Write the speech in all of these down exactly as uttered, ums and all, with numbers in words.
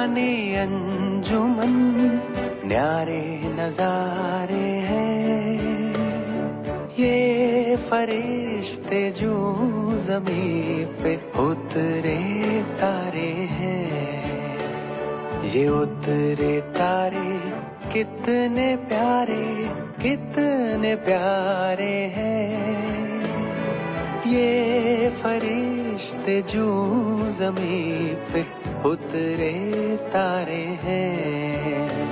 कितनी अंजुमन न्यारे नजारे हैं, ये फरिश्ते जो ज़मीं पे उतरे तारे हैं, ये उतरे तारे कितने प्यारे कितने प्यारे हैं, ये फरिश्ते जो ज़मीं पे उतरे तारे हैं।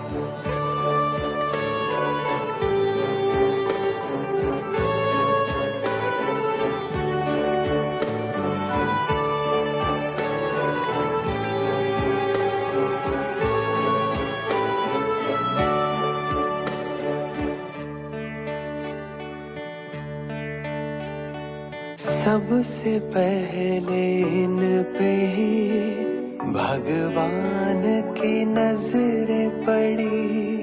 सबसे पहले इन पे ही भगवान की नजरें पड़ी,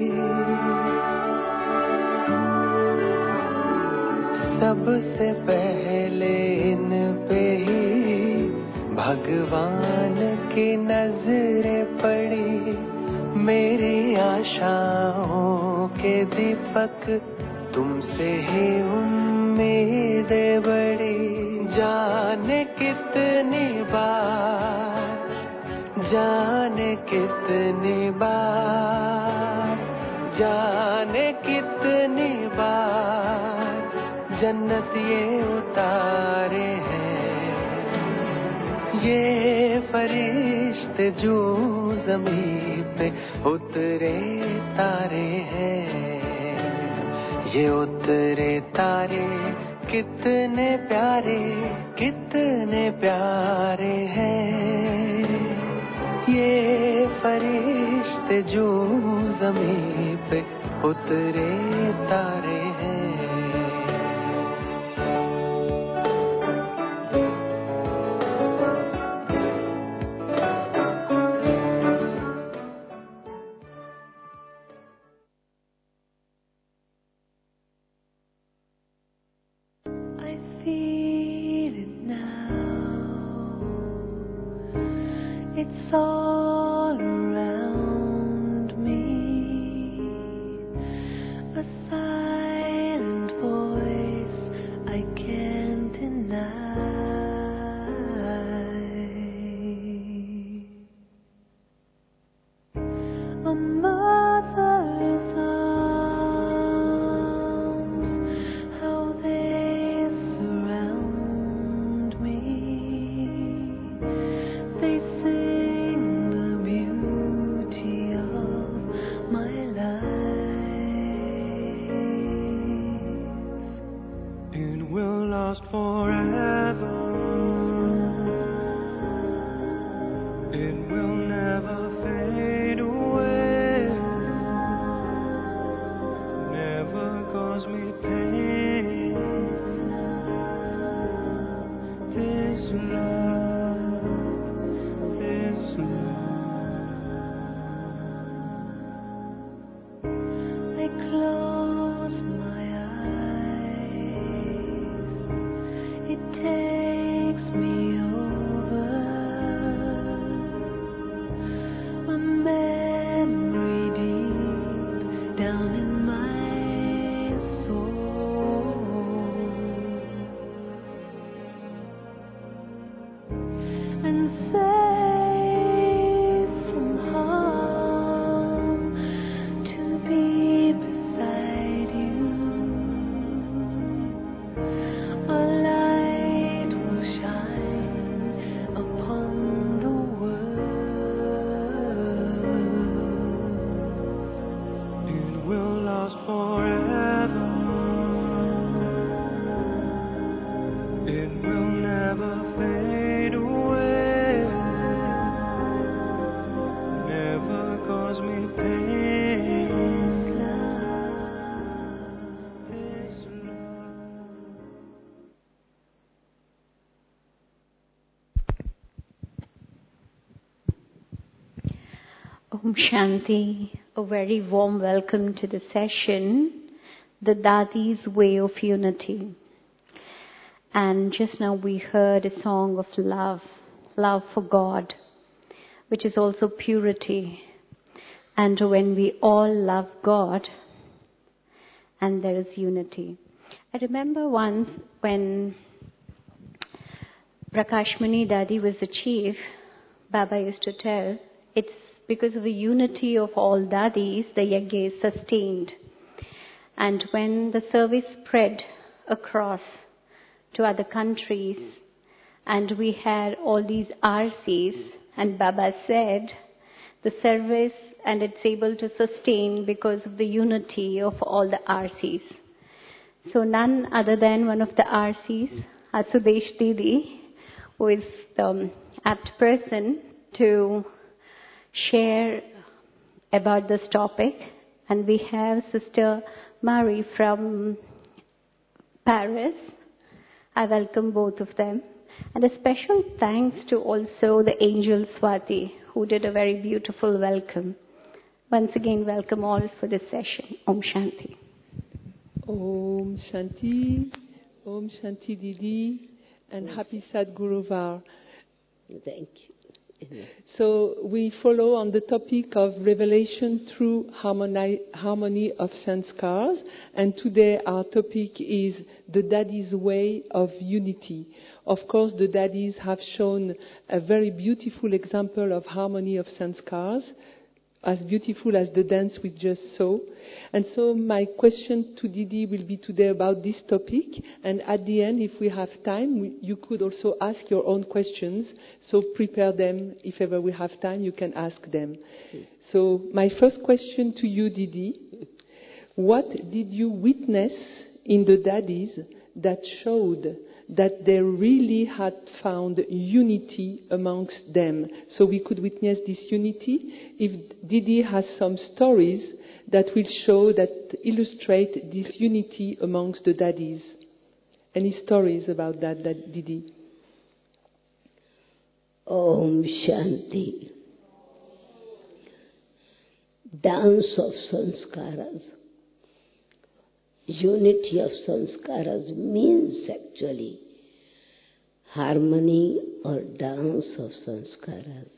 सबसे पहले इन पे ही भगवान की नजरें पड़ी। मेरी आशाओं के दीपक तुमसे ही उम्मीदें बड़ी। जाने कितनी बार जाने कितनी बार जाने कितनी बार जन्नत ये उतारे हैं, ये फरिश्ते जो ज़मीं पे उतरे तारे हैं, ये उतरे तारे कितने प्यारे कितने प्यारे हैं, ये फरिश्ते जो ज़मीं पे उतरे तारे हैं। It's all around me, a silent voice I can't deny, a mother's arms, how they surround me, they sing the beauty of my life. It will last forever, it will never fade away, never cause me pain. This love, this love. I close my eyes, it takes me over, a memory deep down in my soul, and safe from harm to be beside you. A light will shine upon the world. It will last forever, it will never fade away, never cause me pain. This love. Om Shanti, a very warm welcome to the session, The Dadi's Way of Unity. And just now we heard a song of love, love for God. which is also purity. And when we all love God, and there is unity. I remember once when Prakash Muni Dadi was the chief, Baba used to tell, it's because of the unity of all Dadis, the yajna is sustained. And when the service spread across to other countries, and we had all these R Cs, and Baba said, the service and it's able to sustain because of the unity of all the R Cs. So none other than one of the R Cs, Asudesh Didi, who is the apt person to share about this topic. And we have Sister Marie from Paris. I welcome both of them. And a special thanks to also the angel Swati, who did a very beautiful welcome. Once again, welcome all for this session. Om Shanti. Om Shanti, Om Shanti Didi, and yes. Happy Sadguru Var. Thank you. So we follow on the topic of revelation through harmoni- harmony of sanskars, and today our topic is the Daddy's way of unity. Of course, the Daddies have shown a very beautiful example of harmony of sanskars, as beautiful as the dance we just saw. And so my question to Didi will be today about this topic. And at the end, if we have time, we, you could also ask your own questions. So prepare them. If ever we have time, you can ask them. So my first question to you, Didi, what did you witness in the Daddies that showed that they really had found unity amongst them? So we could witness this unity. If Didi has some stories that will show, that illustrate this unity amongst the Daddies. Any stories about that, that Didi? Om Shanti. Dance of sanskaras. Unity of sanskaras means actually harmony or dance of sanskaras.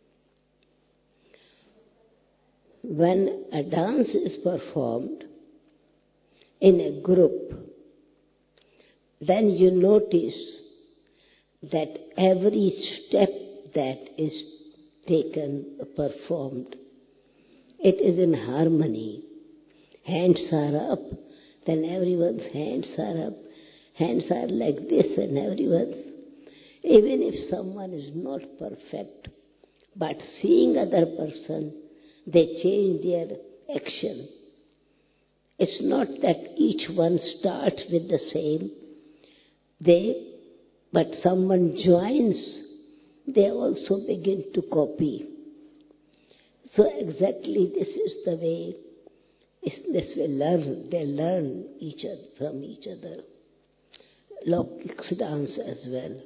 When a dance is performed in a group, then you notice that every step that is taken, performed, it is in harmony. Hands are up, then everyone's hands are up. Hands are like this and everyone's. Even if someone is not perfect, but seeing other person, they change their action. It's not that each one starts with the same. They, but someone joins, they also begin to copy. So exactly this is the way, this way learn, they learn each other from each other. Laukik dance as well.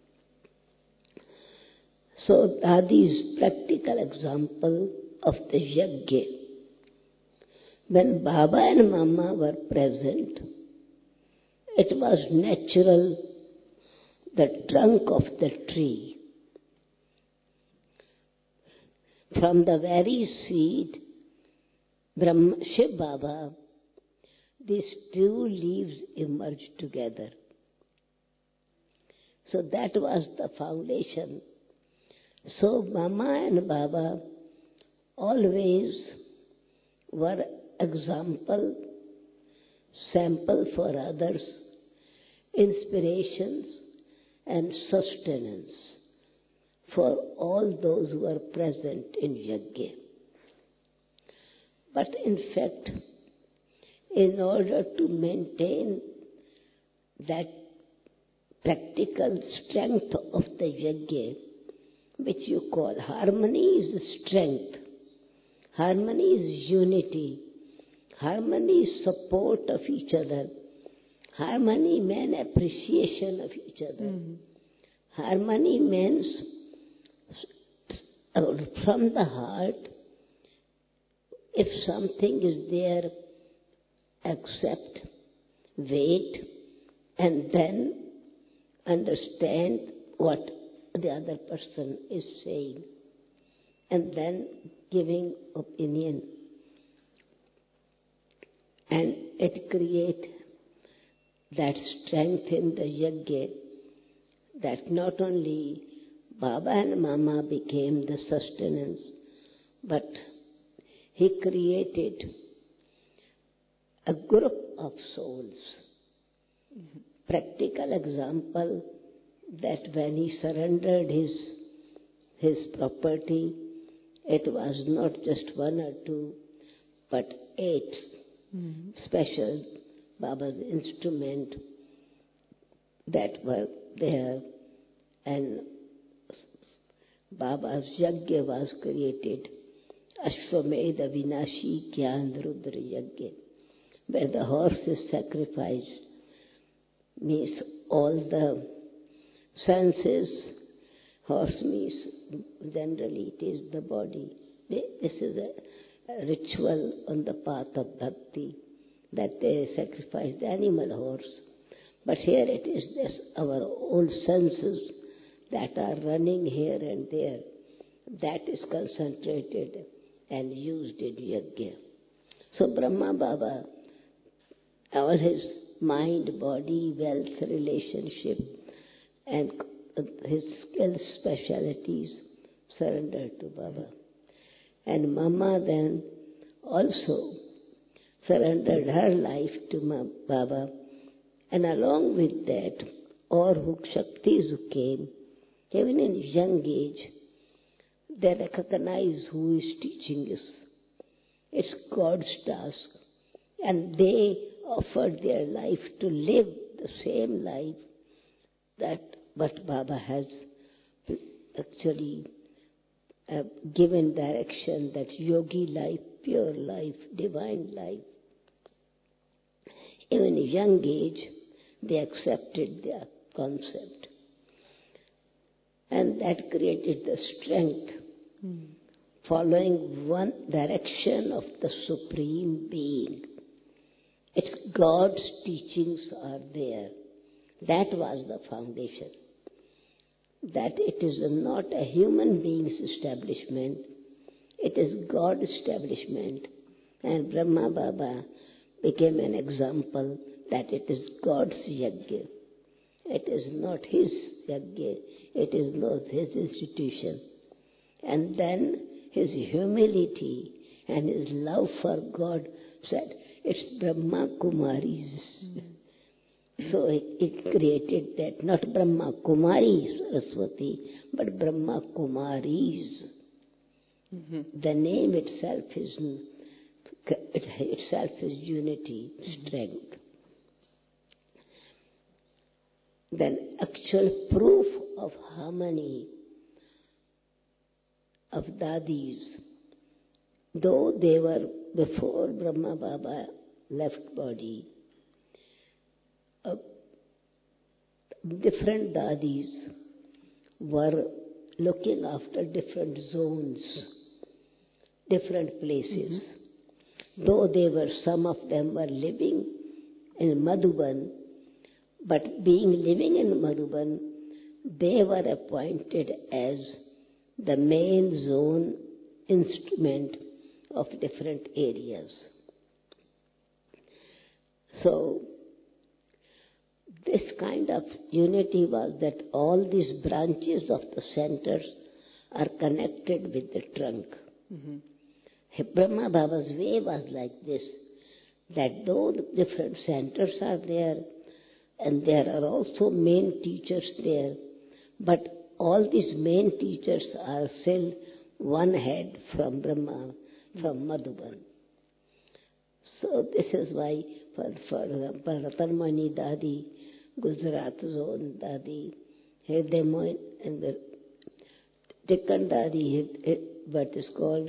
So Dadi's practical example of the yajna. When Baba and Mama were present, it was natural, the trunk of the tree. From the very seed, Brahma, Shiv Baba, these two leaves emerged together. So that was the foundation. So Mama and Baba always were example, sample for others, inspirations and sustenance for all those who are present in yajna. But in fact, in order to maintain that practical strength of the yajna, which you call harmony, is strength. Harmony is unity. Harmony is support of each other. Harmony means appreciation of each other. Mm-hmm. Harmony means from the heart, if something is there, accept, wait, and then understand what the other person is saying. and then giving opinion. And it creates that strength in the yajna that not only Baba and Mama became the sustenance, but he created a group of souls. Mm-hmm. Practical example that when he surrendered his, his property, it was not just one or two, but eight mm-hmm. special Baba's instrument that were there, and Baba's yajna was created, Ashwamedha Vinashi Gyan Rudra Yajna, where the horse is sacrificed, means all the senses, horse means generally it is the body. This is a, a ritual on the path of bhakti, that they sacrifice the animal horse. But here it is just our own senses that are running here and there. That is concentrated and used in yajna. So Brahma Baba, all his mind, body, wealth, relationship, and his skills, specialities surrendered to Baba. And Mama then also surrendered her life to Baba, and along with that, all who Shaktis who came, even in young age, they recognize who is teaching us. It's God's task, and they offered their life to live the same life that what Baba has actually uh, given direction, that yogi life, pure life, divine life. Even in young age, they accepted their concept. And that created the strength, mm. following one direction of the Supreme Being. It's God's teachings are there. That was the foundation. That it is not a human being's establishment, it is God's establishment. And Brahma Baba became an example that it is God's yajna. It is not his yajna, it is not his institution. And then his humility and his love for God said, it's Brahma Kumaris. Mm. So it, it created that, not Brahma Kumari Saraswati, but Brahma Kumaris. Mm-hmm. The name itself is it itself is unity, strength. Then actual proof of harmony of Dadis, though they were before Brahma Baba left body, uh, different Dadis were looking after different zones, different places. Mm-hmm. Though they were, some of them were living in Madhuban, but being living in Madhuban, they were appointed as the main zone instrument of different areas. So, this kind of unity was that all these branches of the centers are connected with the trunk. Mm-hmm. Brahma Baba's way was like this, that though the different centers are there, and there are also main teachers there, but all these main teachers are still one head from Brahma, from Madhuban. So this is why, for, for example, Ratanmani Dadi, Gujarat Zone Dadi, Hriday Mohin, and the Deccan Dadi, what is called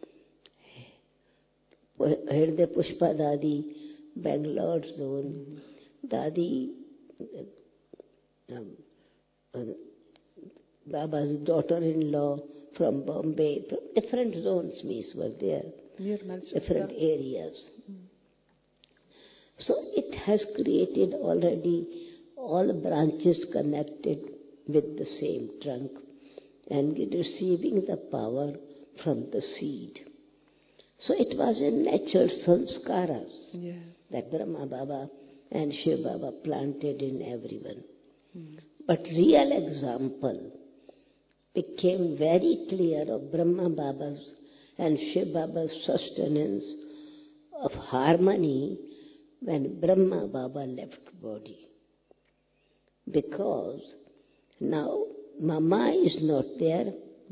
Hriday Pushpa Dadi, Bangalore Zone, Dadi, um, uh, Baba's daughter-in-law from Bombay, from different zones, means were there, different areas. Mm. So it has created already all branches connected with the same trunk and receiving the power from the seed. So it was a natural sanskaras Yeah. that Brahma Baba and Shiv Baba planted in everyone. Mm. But real example became very clear of Brahma Baba's and Shiv Baba's sustenance of harmony when Brahma Baba left body. Because now Mama is not there.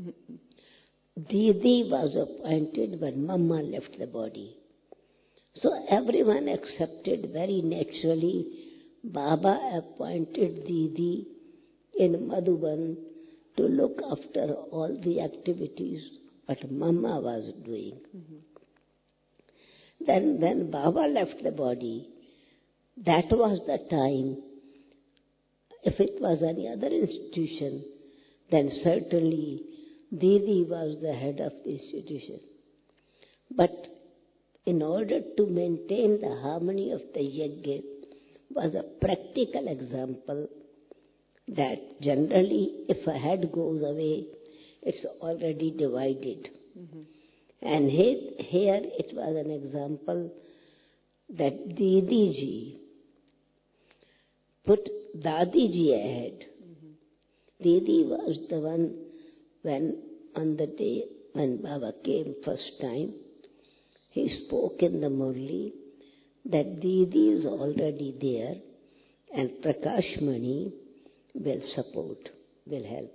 Didi was appointed when Mama left the body. So everyone accepted very naturally. Baba appointed Didi in Madhuban to look after all the activities what Mama was doing. Mm-hmm. Then when Baba left the body, that was the time. If it was any other institution, then certainly Didi was the head of the institution. But in order to maintain the harmony of the yajna was a practical example that generally if a head goes away, it's already divided. Mm-hmm. And here, here it was an example that Didi ji put Dadi ji ahead. Mm-hmm. Didi was the one when on the day when Baba came first time, he spoke in the Murli that Didi is already there and Prakash Mani will support, will help.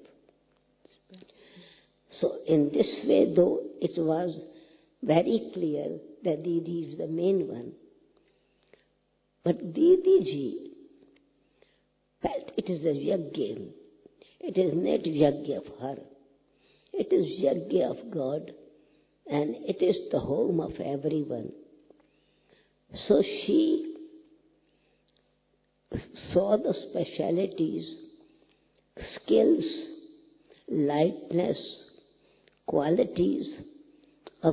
So in this way, though, it was very clear that Didi is the main one. But Didi ji felt it is a yajna. It is not yajna of her. It is yajna of God, and it is the home of everyone. So she saw the specialities, skills, lightness, qualities of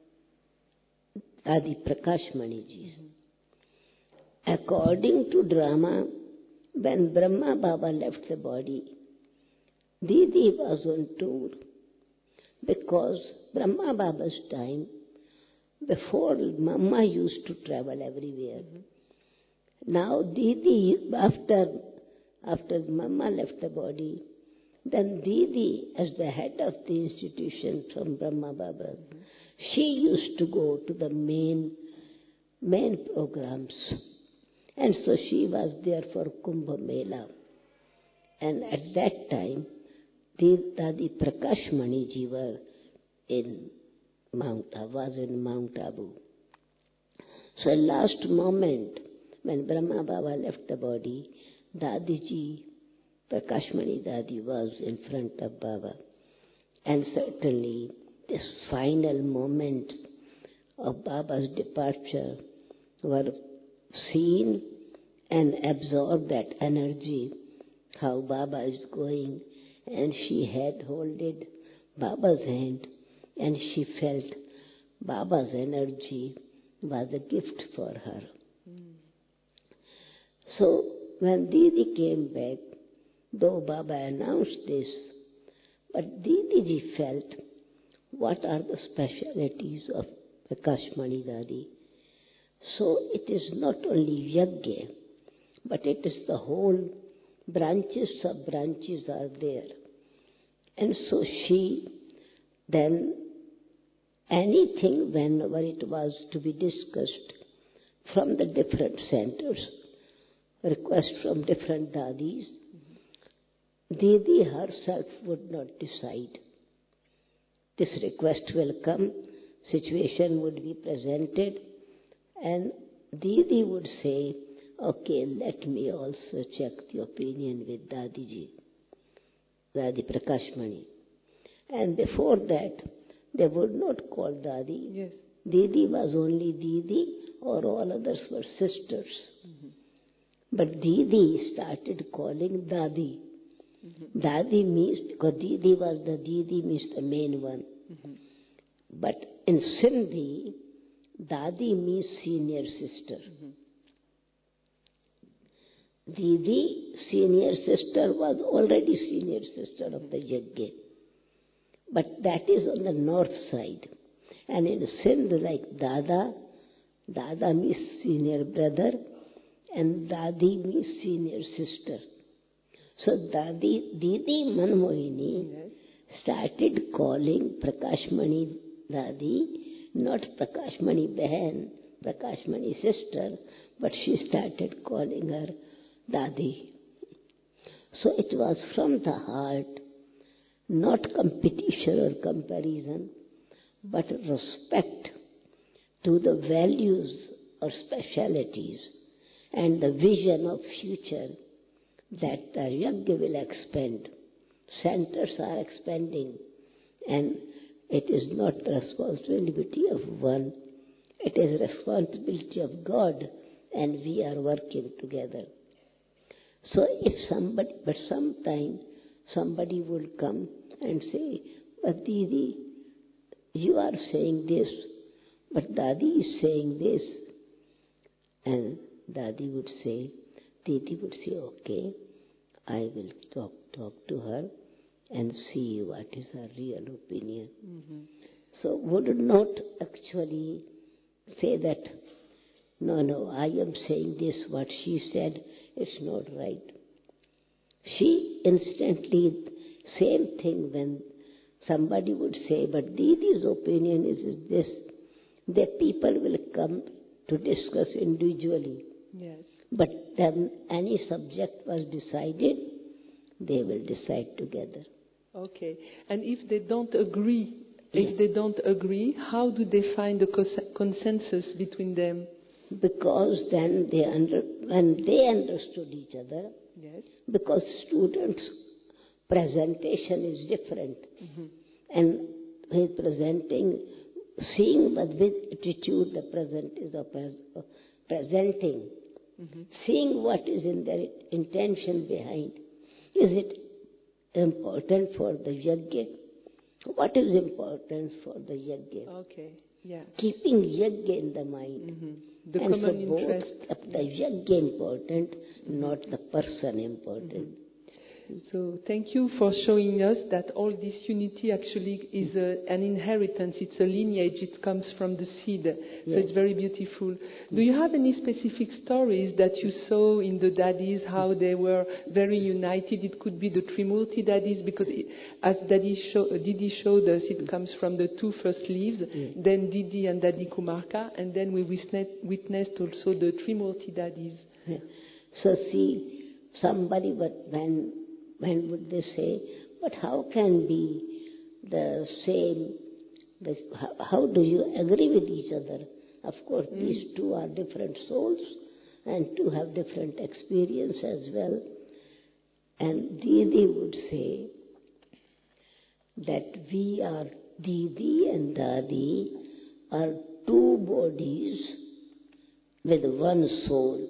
Adi Prakash Mani ji. Mm-hmm. According to drama, when Brahma Baba left the body, Didi was on tour because Brahma Baba's time, before Mama used to travel everywhere. Mm-hmm. Now Didi, after, after Mama left the body, then Didi, as the head of the institution from Brahma Baba, mm-hmm. she used to go to the main, main programs. And so she was there for Kumbh Mela. And at that time, Dadi Prakash Mani ji were in Mount, was in Mount Abu. So last moment, when Brahma Baba left the body, Dadi ji, Prakash Mani Dadi was in front of Baba. And certainly this final moment of Baba's departure were seen and absorbed that energy, how Baba is going, and she had holded Baba's hand and she felt Baba's energy was a gift for her. Mm. So when Didi came back, though Baba announced this, but Didi ji felt what are the specialities of Prakash Mani Dadi. So it is not only yajna, but it is the whole branches, sub-branches are there. And so she then, anything whenever it was to be discussed from the different centers, request from different dadis, mm-hmm. Didi herself would not decide. This request will come, situation would be presented, and Didi would say, okay, let me also check the opinion with Dadiji, Dadi Prakash Mani. And before that, they would not call Dadi. Yes. Didi was only Didi, or all others were sisters. Mm-hmm. But Didi started calling Dadi. Mm-hmm. Dadi means, because Didi was the Didi means the main one. Mm-hmm. But in Sindhi, Dadi means senior sister. Mm-hmm. Didi, senior sister, was already senior sister of the yajna. But that is on the north side. And in Sindh, like Dada, Dada means senior brother, and Dadi means senior sister. So Dadi, Didi Manmohini Yes. started calling Prakashmani Dadi, not Prakashmani Behan, Prakashmani sister, but she started calling her Dadi. So it was from the heart, not competition or comparison, but respect to the values or specialities and the vision of future that the Yajna will expand. Centers are expanding, and it is not the responsibility of one, it is responsibility of God, and we are working together. So if somebody, but sometime somebody will come and say, but Didi, you are saying this, but Dadi is saying this. And Dadi would say, Didi would say, okay, I will talk, talk to her and see what is her real opinion. Mm-hmm. So would not actually say that, no, no, I am saying this, what she said, it's not right. She instantly, same thing when somebody would say, but Didi's opinion is this, the people will come to discuss individually. Yes. But then any subject was decided, they will decide together. Okay. And if they don't agree, if they don't agree, how do they find a cons- consensus between them? Because then they under, when they understood each other, Yes. because students' presentation is different. Mm-hmm. And he's presenting, seeing but with attitude the present is of pres- uh, presenting, Mm-hmm. seeing what is in their intention behind. Is it important for the yajna? What is important for the yajna? Okay. Yeah. Keeping yajna in the mind. Mm-hmm. The and common so both interest. of the yajna important, not the person important. Mm-hmm. So thank you for showing us that all this unity actually is a, an inheritance. It's a lineage. It comes from the seed. So Yes. it's very beautiful. Do you have any specific stories that you saw in the daddies, how they were very united? It could be the Trimurti daddies, because it, as Daddy show, Didi showed us, it comes from the two first leaves, Yes. then Didi and Daddy Kumarka, and then we witnessed, witnessed also the Trimurti daddies. Yeah. So see, somebody, but when, when would they say, but how can be the same, the, how, how do you agree with each other? Of course, Mm. these two are different souls and two have different experience as well. And Didi would say that we are, Didi and Dadi are two bodies with one soul.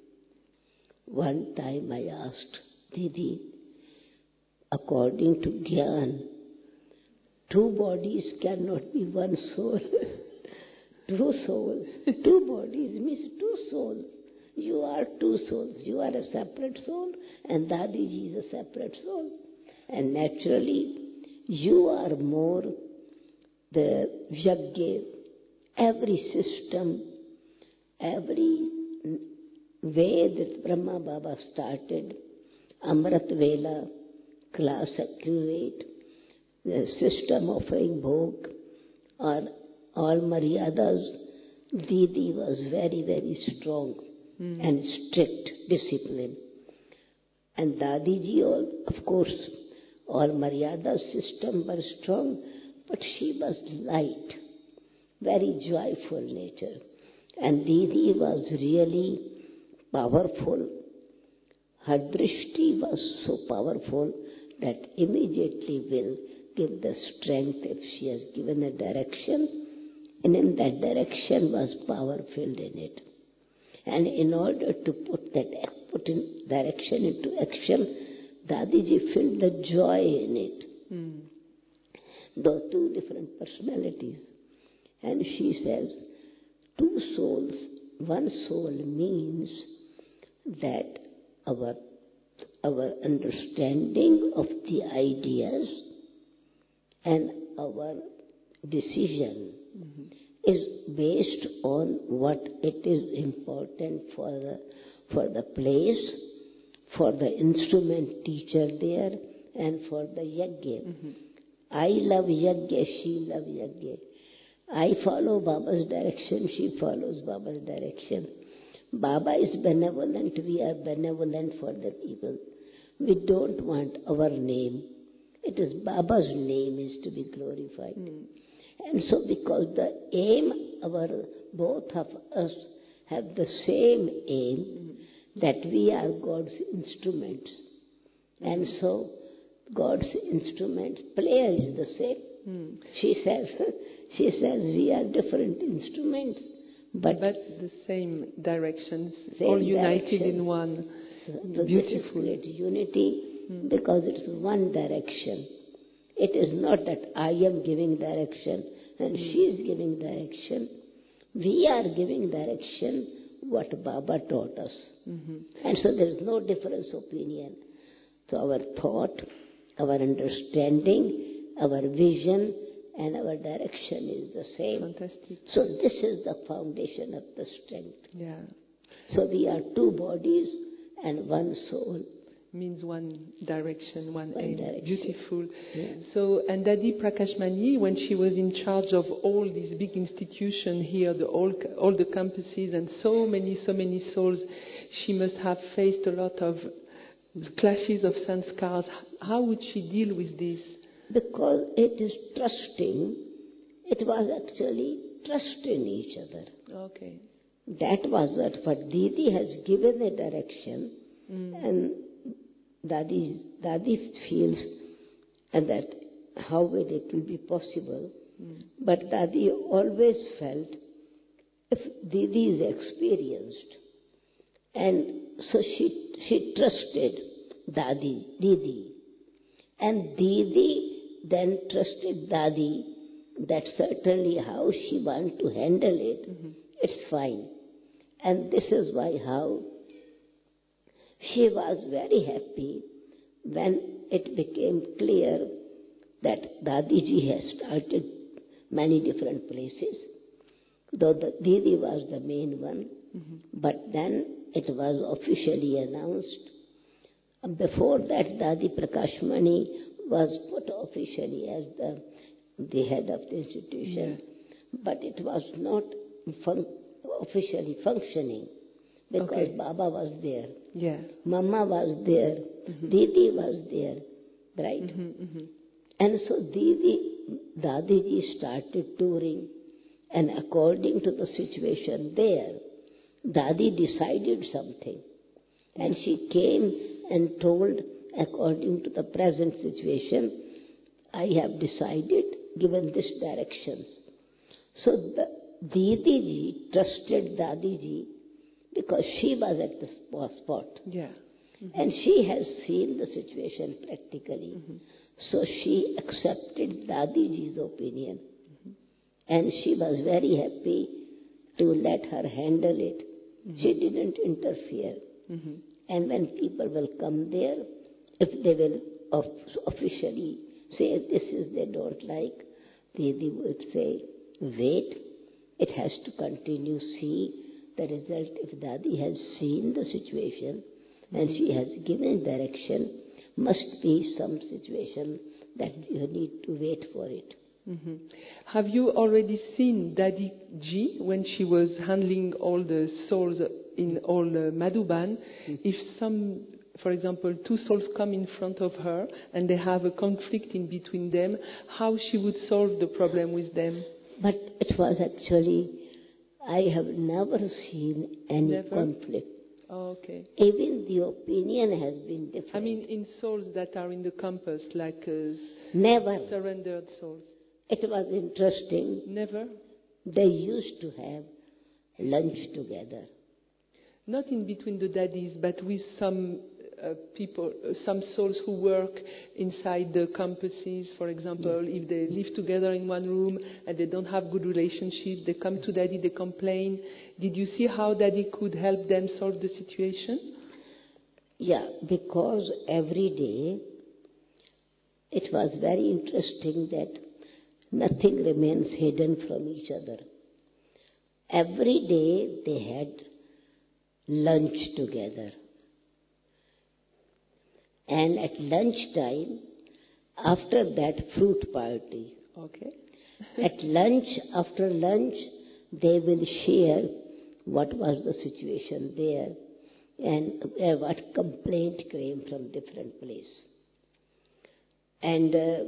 One time I asked Didi, according to Gyan, two bodies cannot be one soul. Two souls. Two bodies means two souls. You are two souls. You are a separate soul and Dadiji is a separate soul. And naturally, you are more the yajna, every system, every way that Brahma Baba started, Amrit Vela, class accurate, the system offering bhog, or all maryadas, Didi was very, very strong Mm. and strict discipline. And Dadiji, all, of course, all maryada system were strong, but she was light, very joyful nature. And Didi was really powerful. Her drishti was so powerful that immediately will give the strength if she has given a direction, and in that direction was power filled in it. And in order to put that put in direction into action, Dadiji filled the joy in it. Mm. Those two different personalities. And she says, two souls, one soul means that our, our understanding of the ideas and our decision mm-hmm. is based on what it is important for the, for the place, for the instrument teacher there, and for the yajna. Mm-hmm. I love yajna, she loves yajna. I follow Baba's direction, she follows Baba's direction. Baba is benevolent, we are benevolent for the people. We don't want our name. It is Baba's name is to be glorified. Mm. And so because the aim, our both of us have the same aim, mm. that we are God's instruments. Mm. And so God's instrument, player is the same. Mm. She says, she says we are different instruments. But, but the same directions, same all united direction. in one. So Beautiful. This is great unity mm. because it's one direction. It is not that I am giving direction and mm. she is giving direction. We are giving direction what Baba taught us. Mm-hmm. And so there is no difference opinion. So our thought, our understanding, our vision, and our direction is the same. Fantastic. So this is the foundation of the strength. Yeah. So we are two bodies and one soul. Means one direction, one, one aim. Direction. Beautiful. Yeah. So, and Dadi Prakashmani, when she was in charge of all these big institutions here, the all, all the campuses, and so many, so many souls, she must have faced a lot of clashes of sanskars. How would she deal with this? Because it is trusting, it was actually trust in each other. Okay. That was what, what Didi has given a direction, mm. and Dadi, Dadi feels and that how will it will be possible. Mm. But Dadi always felt if Didi is experienced, and so she she trusted Dadi, Didi, and Didi then trusted Dadi that certainly how she wants to handle it, mm-hmm. it's fine. And this is why how she was very happy when it became clear that Dadiji has started many different places, though the Didi was the main one, mm-hmm. but then it was officially announced. Before that, Dadi Prakashmani was put officially as the, the head of the institution, yeah. but it was not fun- officially functioning because okay. Baba was there, yeah. Mama was there, mm-hmm. Didi was there, right? Mm-hmm, mm-hmm. And so Didi, Dadiji started touring, and according to the situation there, Dadi decided something, and she came and told, according to the present situation, I have decided, given this directions. So the Didi trusted Dadiji because she was at the spot. Yeah. Mm-hmm. And she has seen the situation practically. Mm-hmm. So she accepted Dadiji's opinion. Mm-hmm. And she was very happy to let her handle it. Mm-hmm. She didn't interfere. Mm-hmm. And when people will come there, if they will officially say this is they don't like, Didi would say, wait, it has to continue, see the result. If Dadi has seen the situation and she has given direction, must be some situation that you need to wait for it. Mm-hmm. Have you already seen Dadi Ji when she was handling all the souls in all uh, Madhuban? Mm-hmm. If some, for example, two souls come in front of her and they have a conflict in between them, how she would solve the problem with them? But it was actually, I have never seen any never? conflict. Oh, okay. Even the opinion has been different. I mean, in souls that are in the campus, like uh, never surrendered souls. It was interesting. Never? They used to have lunch together. Not in between the daddies, but with some uh, people, uh, some souls who work inside the campuses, for example. Yes. If they live together in one room and they don't have good relationships, they come to daddy, they complain. Did you see how daddy could help them solve the situation? Yeah, because every day it was very interesting that nothing remains hidden from each other. Every day they had lunch together. And at lunchtime, after that fruit party, Okay. at lunch, after lunch, they will share what was the situation there and uh, what complaint came from different place. And uh,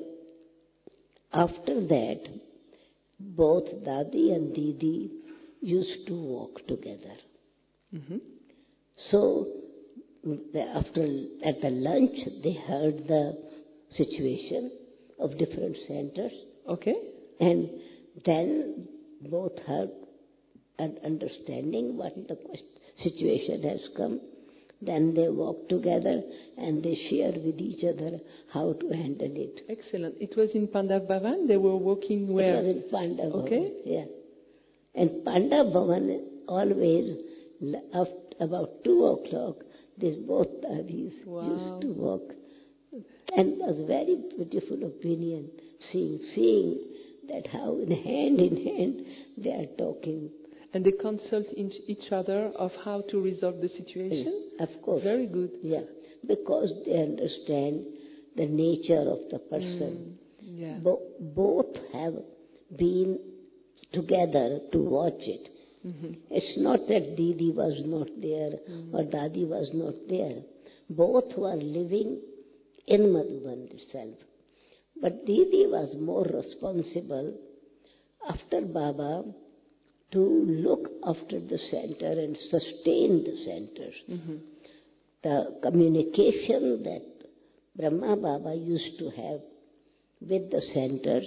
after that, both Dadi and Didi used to walk together. Mm-hmm. So the, after at the lunch, they heard the situation of different centers, Okay. and then both heard and understanding what the quest- situation has come. Then they walk together and they share with each other how to handle it. Excellent. It was in Pandav Bhavan. They were working where? It was in Panda Bhavan. Okay. Yeah. And Panda Bhavan always, l- after about two o'clock, these both dadis Wow. used to walk. And it was very beautiful opinion, seeing, seeing that how in hand in hand they are talking. And they consult in each other of how to resolve the situation? Of course. Very good. Yeah. Because they understand the nature of the person. Mm, yeah. Bo- both have been together to watch it. Mm-hmm. It's not that Didi was not there Mm. or Dadi was not there. Both were living in Madhuban itself. But Didi was more responsible after Baba to look after the center and sustain the centers. Mm-hmm. The communication that Brahma Baba used to have with the centers,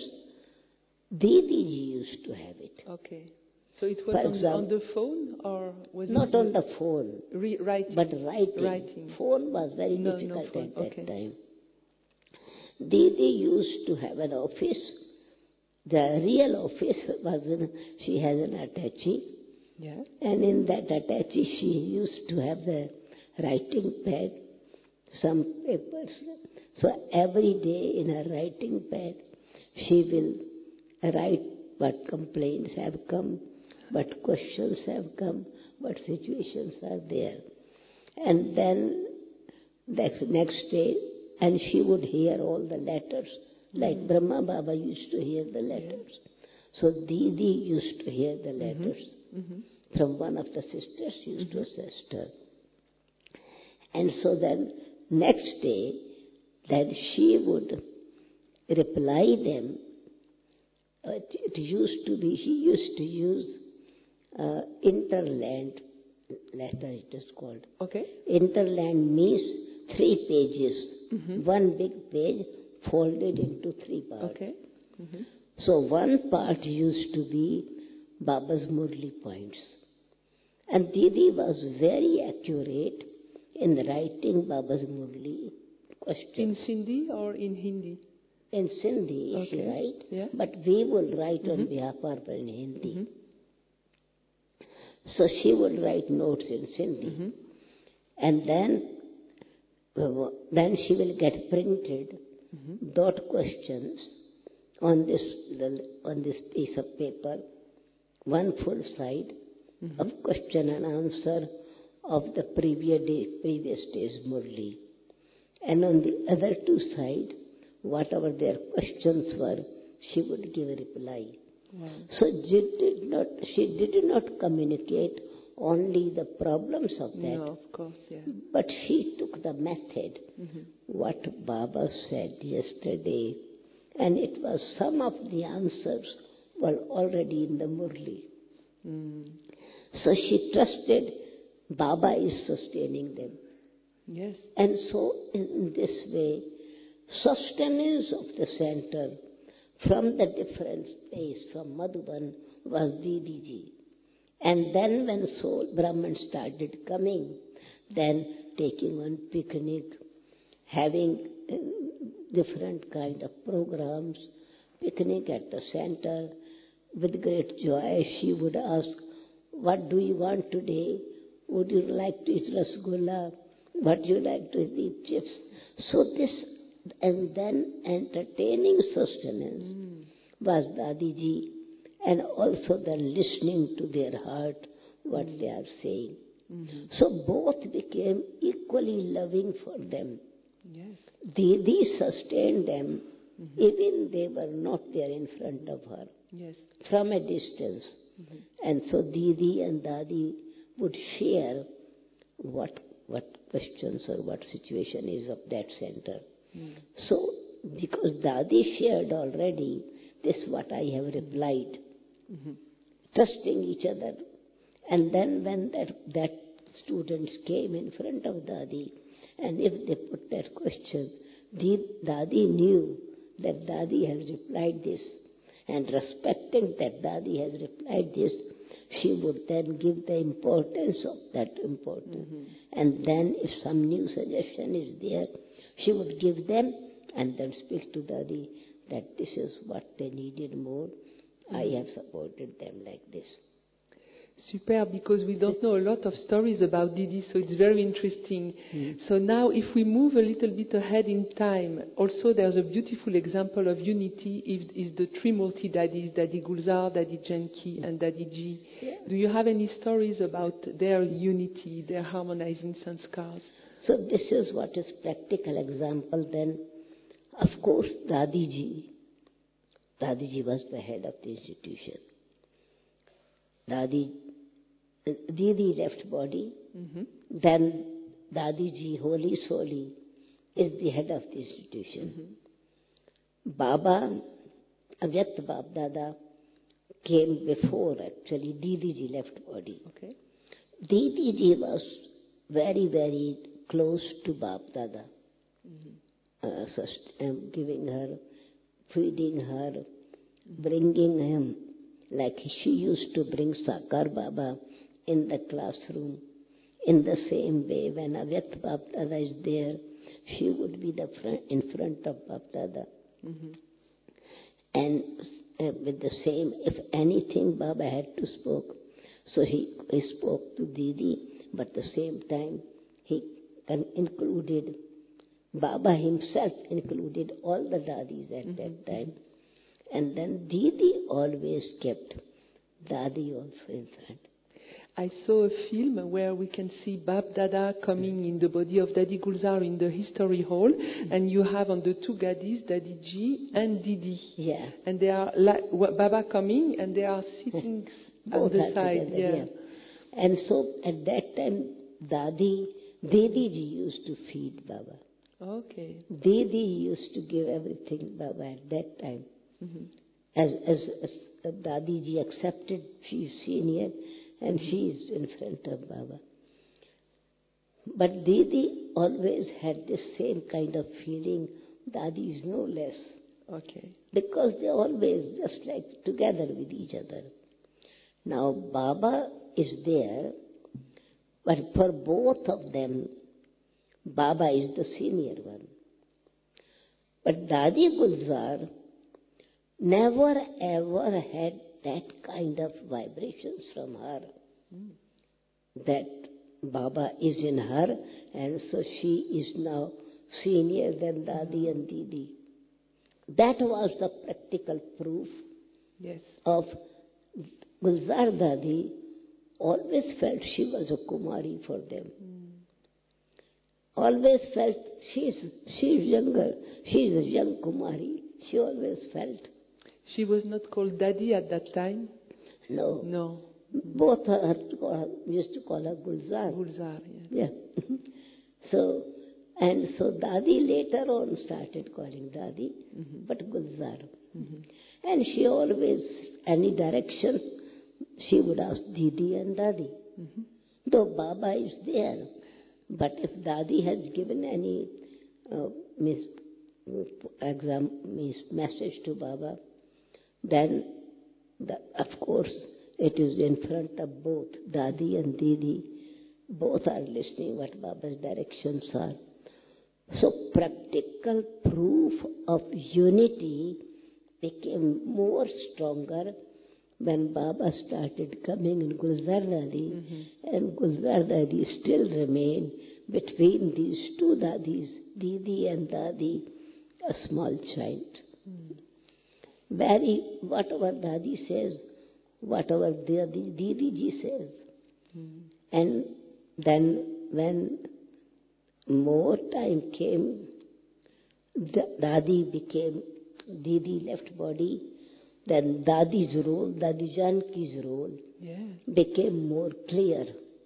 Didi used to have it. Okay. So it was For on, example- on the phone or was Not it on the phone, re- writing? but writing. Writing. Phone was very No, no difficult phone. at that Okay. time. Didi used to have an office. The real office was in, she has an attache, Yeah. and in that attache she used to have the writing pad, some papers. So every day in her writing pad, she will write what complaints have come, what questions have come, what situations are there. And then next, next day, and she would hear all the letters, like Brahma Baba used to hear the letters. So Didi used to hear the letters Mm-hmm. from one of the sisters, she used to assist her. And so then next day, then she would reply them. Uh, it, it used to be, she used to use uh, interland letter, it is called. Okay. Interland means three pages, Mm-hmm. one big page folded into three parts. Okay. Mm-hmm. So one part used to be Baba's Murli points. And Didi was very accurate in writing Baba's Murli questions. In Sindhi or in Hindi? In Sindhi, she Okay. write, Yeah. but we will write on Mhm. behalf of her in Hindi. Mm-hmm. So she would write notes in Sindhi. Mm-hmm. And then, uh, then she will get printed Mm-hmm. dot questions on this little- on this piece of paper, one full side Mm-hmm. of question and answer of the previous day, previous day's Murli, and on the other two sides, whatever their questions were, she would give a reply. Wow. So she did not she did not communicate only the problems of that, No, of course, yeah. but she took the method, Mm-hmm. what Baba said yesterday, and it was some of the answers were already in the Murli. Mm. So she trusted Baba is sustaining them. Yes. And so in this way, sustenance of the center from the different place, from Madhuban, was Didi ji. And then when soul Brahmans started coming, then taking on picnic, having uh, different kind of programs, picnic at the center, with great joy she would ask, what do you want today? Would you like to eat rasgulla? What do you like to eat chips? So this and then entertaining sustenance Mm. was Dadiji, and also then listening to their heart, what they are saying. Mhm. So both became equally loving for them. Yes. Didi sustained them, even they were not there in front of her, Yes. from a distance. And so Didi and Dadi would share what what questions or what situation is of that center. So because Dadi shared already, this is what I have replied, trusting each other. And then when that, that students came in front of Dadi, and if they put that question, Dadi knew that Dadi has replied this, and respecting that Dadi has replied this, she would then give the importance of that importance. And then if some new suggestion is there, she would give them and then speak to Dadi that this is what they needed more. I have supported them like this. Super, because we don't know a lot of stories about Didi, so it's very interesting. So now if we move a little bit ahead in time, also there's a beautiful example of unity is, is the Trimurti Dadis, Dadi Gulzar, Dadi Janki and Dadi Ji. Yeah. Do you have any stories about their unity, their harmonizing sanskars? So this is what is practical example then. Of course, Dadiji, Dadiji was the head of the institution. Dadi, Didi left body, Mm-hmm. then Dadiji, Holy Soli, is the head of the institution. Baba, Avyakt Bab Dada, came before actually Didiji left body. Okay. Didiji was very, very close to Bab Dada, uh, sust- um, giving her, feeding her, bringing him, like she used to bring Sakar Baba in the classroom. In the same way, when Avyakt Bab Dada is there, she would be the front, in front of Bab Dada. Mm-hmm. And uh, with the same, if anything Baba had to spoke, so he, he spoke to Didi, but at the same time he con- included, Baba himself included all the Dadis at that time. And then Didi always kept Dadi also in front. I saw a film where we can see Bab Dada coming in the body of Dadi Gulzar in the history hall, and you have on the two Gadis, Dadi Ji and Didi. Yeah. And they are like Baba coming, and they are sitting at Both the are side. together, Yeah. yeah. And so at that time, Dadi, Didiji used to feed Baba. Okay. Didi used to give everything Baba at that time. As, as, as Dadiji accepted, she is senior and she is in front of Baba. But Didi always had this same kind of feeling, Dadi is no less. Okay. Because they always just like together with each other. Now Baba is there, but for both of them, Baba is the senior one. But Dadi Gulzar never ever had that kind of vibrations from her. That Baba is in her, and so she is now senior than Dadi and Didi. That was the practical proof Yes. of Gulzar Dadi always felt she was a Kumari for them. Always felt she is, she is younger, she is a young Kumari. She always felt. She was not called Dadi at that time? No. No. Both her used to call her Gulzar. Gulzar, yeah. Yeah. So, and so Dadi later on started calling Dadi, but Gulzar. And she always, any direction, she would ask Didi and Dadi. Though Baba is there, but if Dadi has given any uh, mis, exam, mis, message to Baba, then the, of course it is in front of both Dadi and Didi. Both are listening what Baba's directions are. So practical proof of unity became more stronger when Baba started coming in Gulzar Dadi, and Gulzar Dadi still remained between these two Dadis, Didi and Dadi, a small child. Mm. Very, whatever Dadi says, whatever Didi, Didi ji says. Mm. And then when more time came, Dadi became, Didi left body, then Dadi's role, Dadi Janki's role yeah. became more clear.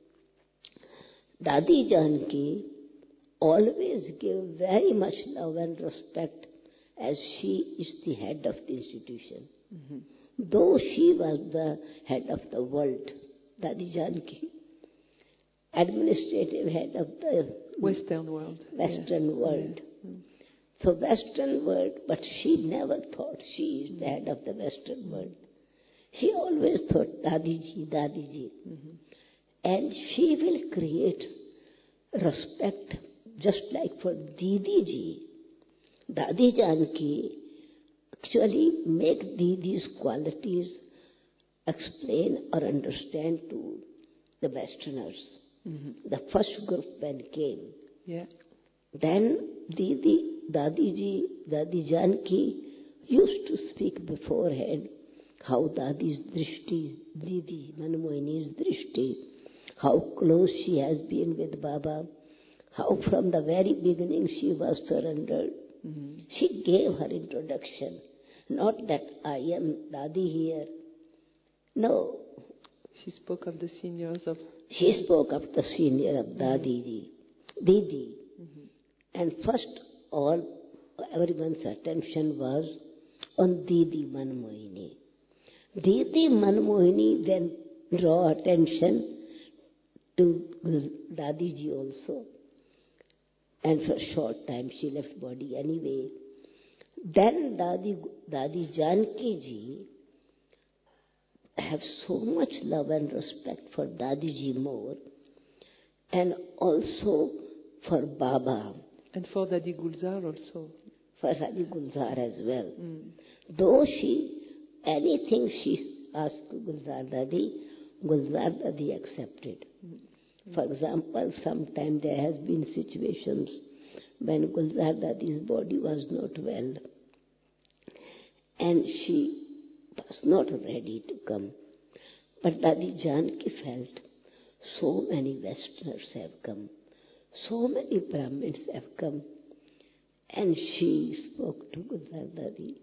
Dadi Janki always gave very much love and respect as she is the head of the institution. Mm-hmm. Though she was the head of the world, Dadi Janki, administrative head of the Western world. Western yeah. world. Yeah. Mm. So Western world, but she never thought she is the head of the Western world. She always thought Dadiji, Dadiji. Mm-hmm. And she will create respect just like for Didi ji. Dadi Janki actually make Didi's qualities explain or understand to the Westerners. Mm-hmm. The first group when came. Yeah. Then Didi, Dadi ji, Dadi Janki used to speak beforehand how Dadi's drishti, Didi, Manmohini's drishti, how close she has been with Baba, how from the very beginning she was surrendered. Mm-hmm. She gave her introduction. Not that I am Dadi here. No. She spoke of the seniors of... She spoke of the senior of Dadi ji, Didi. Mm-hmm. And first all, everyone's attention was on Didi Manmohini. Didi Manmohini then draw attention to Dadi ji also. And for a short time she left body anyway. Then Dadi, Dadi Janki ji have so much love and respect for Dadi ji more, and also for Baba. And for Dadi Gulzar also. For Dadi Gulzar as well. Mm. Though she, anything she asked Gulzar Dadi, Gulzar Dadi accepted. Mm. For example, sometime there has been situations when Gulzar Dadi's body was not well and she was not ready to come. But Dadi Janki felt so many Westerners have come, so many Brahmins have come, and she spoke to Gulzar Dadi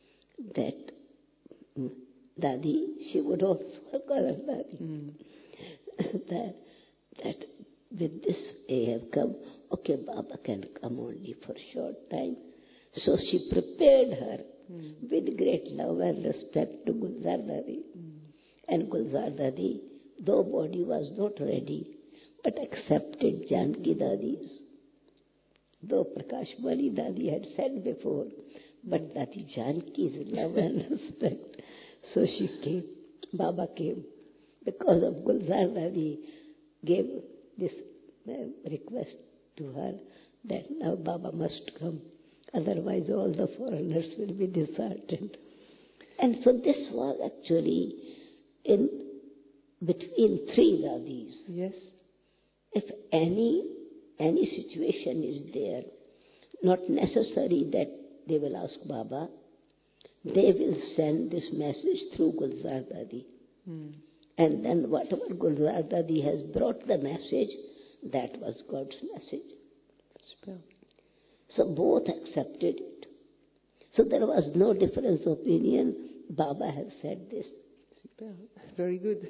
that Dadi, she would also call her Dadi, mm. that that with this they have come, okay, Baba can come only for a short time. So she prepared her mm. with great love and respect to Gulzar Dadi. Mm. And Gulzar Dadi, though body was not ready, but accepted Janki Dadi's. Though Prakash Mani Dadi had said before, but Dadi Janki's love and respect. So she came, Baba came, because of Gulzar Dadi gave this uh, request to her that now Baba must come, otherwise all the foreigners will be disheartened. And so this was actually in between three Dadis. Yes. If any any situation is there, not necessary that they will ask Baba, they will send this message through Gulzar Dadi. Hmm. And then whatever Gulzar Dadi has brought the message, that was God's message. Spell. So both accepted it. So there was no difference of opinion. Baba has said this. Spell. Very good.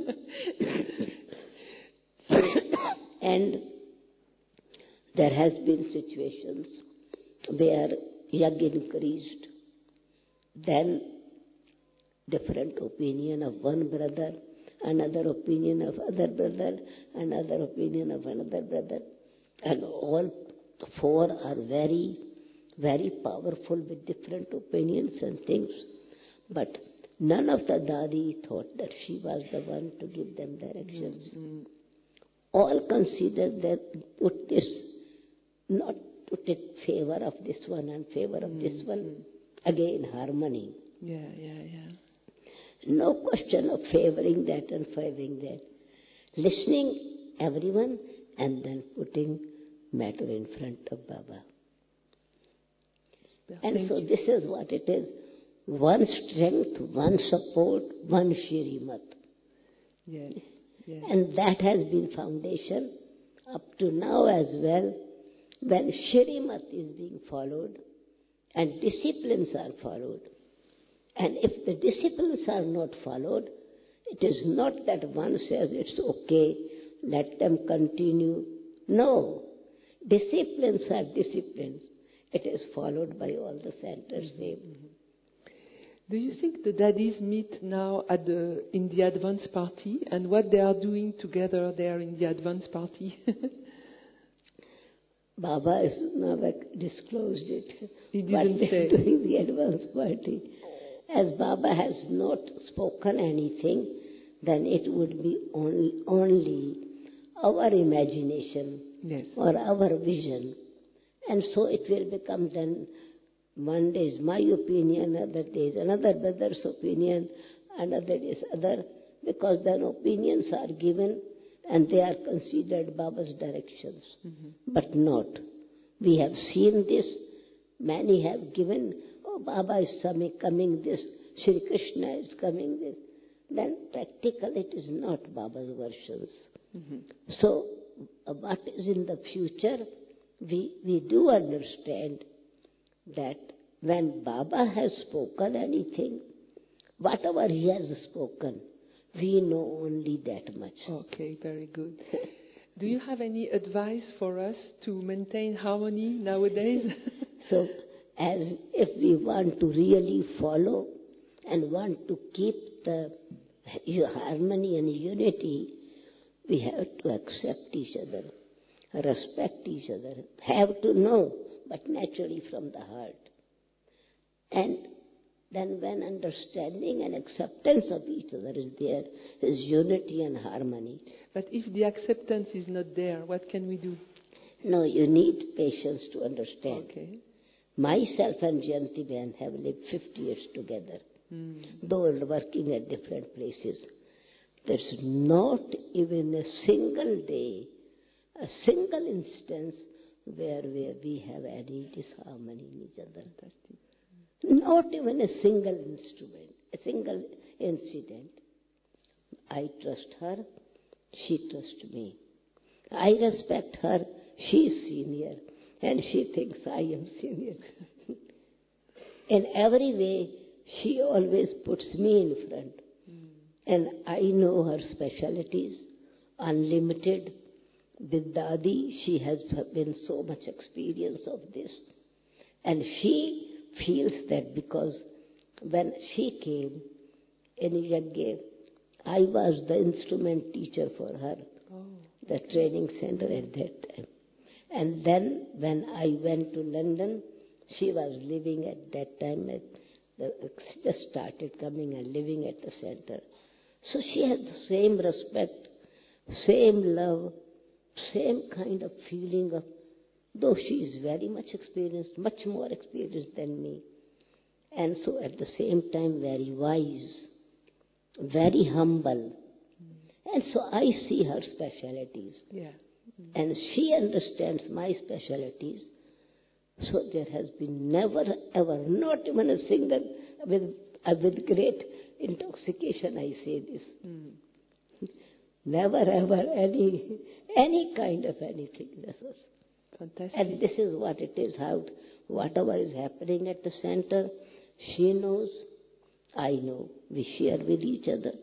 And there has been situations where yajna increased, then different opinion of one brother, another opinion of other brother, another opinion of another brother. And all four are very, very powerful with different opinions and things. But none of the Dadi thought that she was the one to give them directions. Mm-hmm. All considered that put this, not put it favor of this one and favor of mm-hmm. this one. Again, harmony. Yeah, yeah, yeah. No question of favoring that and favoring that. Listening everyone and then putting matter in front of Baba. Yeah, And thank so you. this is what it is. One strength, one support, one Shrimat. Yes, yes. And that has been foundation up to now as well, when Shrimat is being followed and disciplines are followed. And if the disciplines are not followed, it is not that one says it's okay, let them continue. No. Disciplines are disciplines. It is followed by all the centers. Mm-hmm. Do you think the daddies meet now at the, in the advance party, and what they are doing together there in the advance party? Baba has never disclosed it. He What didn't they're say. doing the advance party. As Baba has not spoken anything, then it would be only, only our imagination Yes. or our vision. And so it will become then, one day is my opinion, another day is another brother's opinion, another day is other, because then opinions are given and they are considered Baba's directions. Mm-hmm. But not. We have seen this. Many have given, oh, Baba is coming this, Sri Krishna is coming this. Then practically it is not Baba's versions. Mm-hmm. So uh, what is in the future, we, we do understand that when Baba has spoken anything, whatever he has spoken, we know only that much. Okay, very good. Do you have any advice for us to maintain harmony nowadays? So, as if we want to really follow and want to keep the harmony and unity, we have to accept each other, respect each other, have to know, but naturally from the heart. And then when understanding and acceptance of each other is there, is unity and harmony. But if the acceptance is not there, what can we do? No, you need patience to understand. Okay. Myself and Jayanti Ben have lived fifty years together, mm. though working at different places. There's not even a single day, a single instance where, where we have any disharmony in each other. Fantastic. Not even a single instrument, a single incident. I trust her, she trusts me. I respect her, she is senior, and she thinks I am senior. In every way, she always puts me in front. Mm. And I know her specialities, unlimited. With Dadi, she has been so much experience of this. And she feels that because when she came in Yajna, I was the instrument teacher for her, oh. the training center at that time. And then when I went to London, she was living at that time, at the, just started coming and living at the center. So she had the same respect, same love, same kind of feeling of, though she is very much experienced, much more experienced than me. And so at the same time very wise, very humble. Mm. And so I see her specialities. Yeah. Mm. And she understands my specialities. So there has been never, ever, not even a single, with, uh, with great intoxication I say this. Mm. Never, ever any, any kind of anything. This was. Fantastic. And this is what it is, how, whatever is happening at the center, she knows, I know. We share with each other.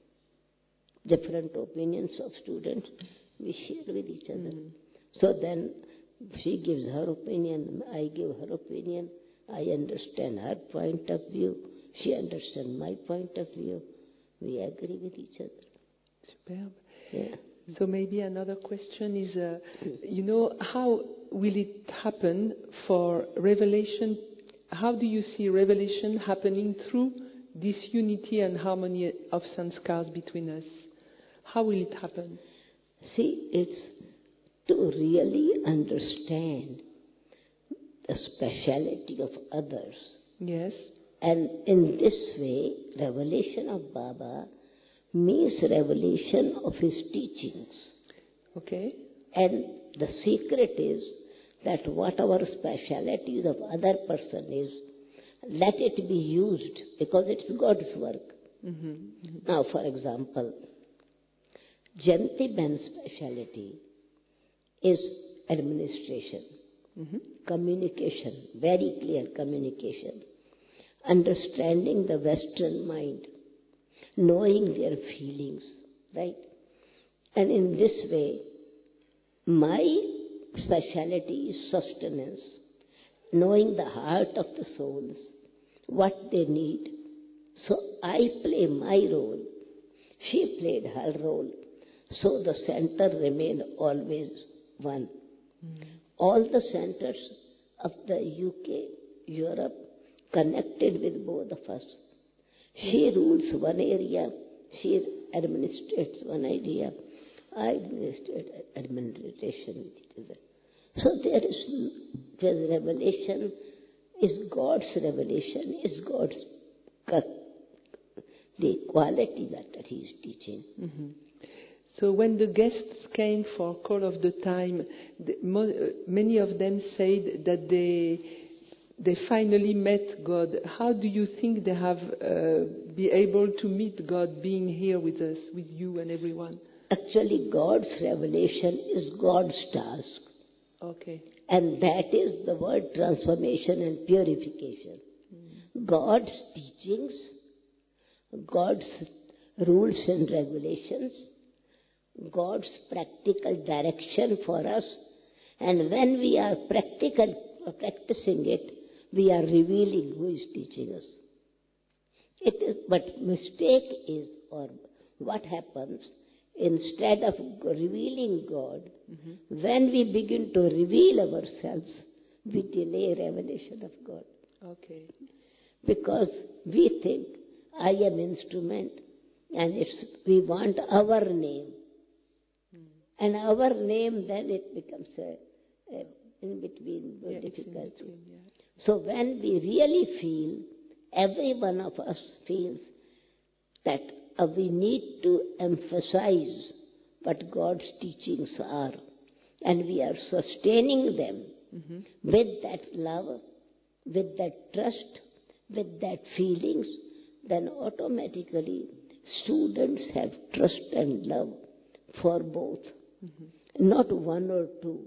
Different opinions of students, we share with each other. Mm. So then she gives her opinion, I give her opinion, I understand her point of view, she understands my point of view. We agree with each other. Superb. Yeah. So maybe another question is, uh, you know, how will it happen for revelation? How do you see revelation happening through this unity and harmony of sanskars between us? How will it happen? See, it's to really understand the speciality of others. Yes. And in this way, revelation of Baba means revelation of his teachings. Okay. And the secret is that whatever specialities of other person is, let it be used because it's God's work. Mm-hmm. Mm-hmm. Now, for example, Jayanti Ben's speciality is administration, Mm-hmm. communication, very clear communication, understanding the Western mind, knowing their feelings, right? And in this way, my speciality is sustenance, knowing the heart of the souls, what they need. So I play my role, she played her role, so the center remained always one. Mm. All the centers of the U K, Europe, connected with both of us. She rules one area, she administrates one area, I administrate administration with each other. So there is, there's revelation, is God's revelation, is God's the quality that He is teaching. Mm-hmm. So when the guests came for Call of the Time, the, mo, uh, many of them said that they they finally met God. How do you think they have uh, be able to meet God being here with us, with you and everyone? Actually, God's revelation is God's task. Okay. And that is the word transformation and purification. Mm. God's teachings, God's rules and regulations, God's practical direction for us, and when we are practical, practicing it, we are revealing who is teaching us. It is, but mistake is, or what happens, instead of revealing God, mm-hmm. when we begin to reveal ourselves, we delay revelation of God. Okay. Because we think, I am instrument, and it's, we want our name. Mm. And our name, then it becomes a, a in between yeah, difficult. In between, yeah. So when we really feel, every one of us feels that uh, we need to emphasize what God's teachings are, and we are sustaining them mm-hmm. with that love, with that trust, with that feelings, then automatically students have trust and love for both, mm-hmm. not one or two.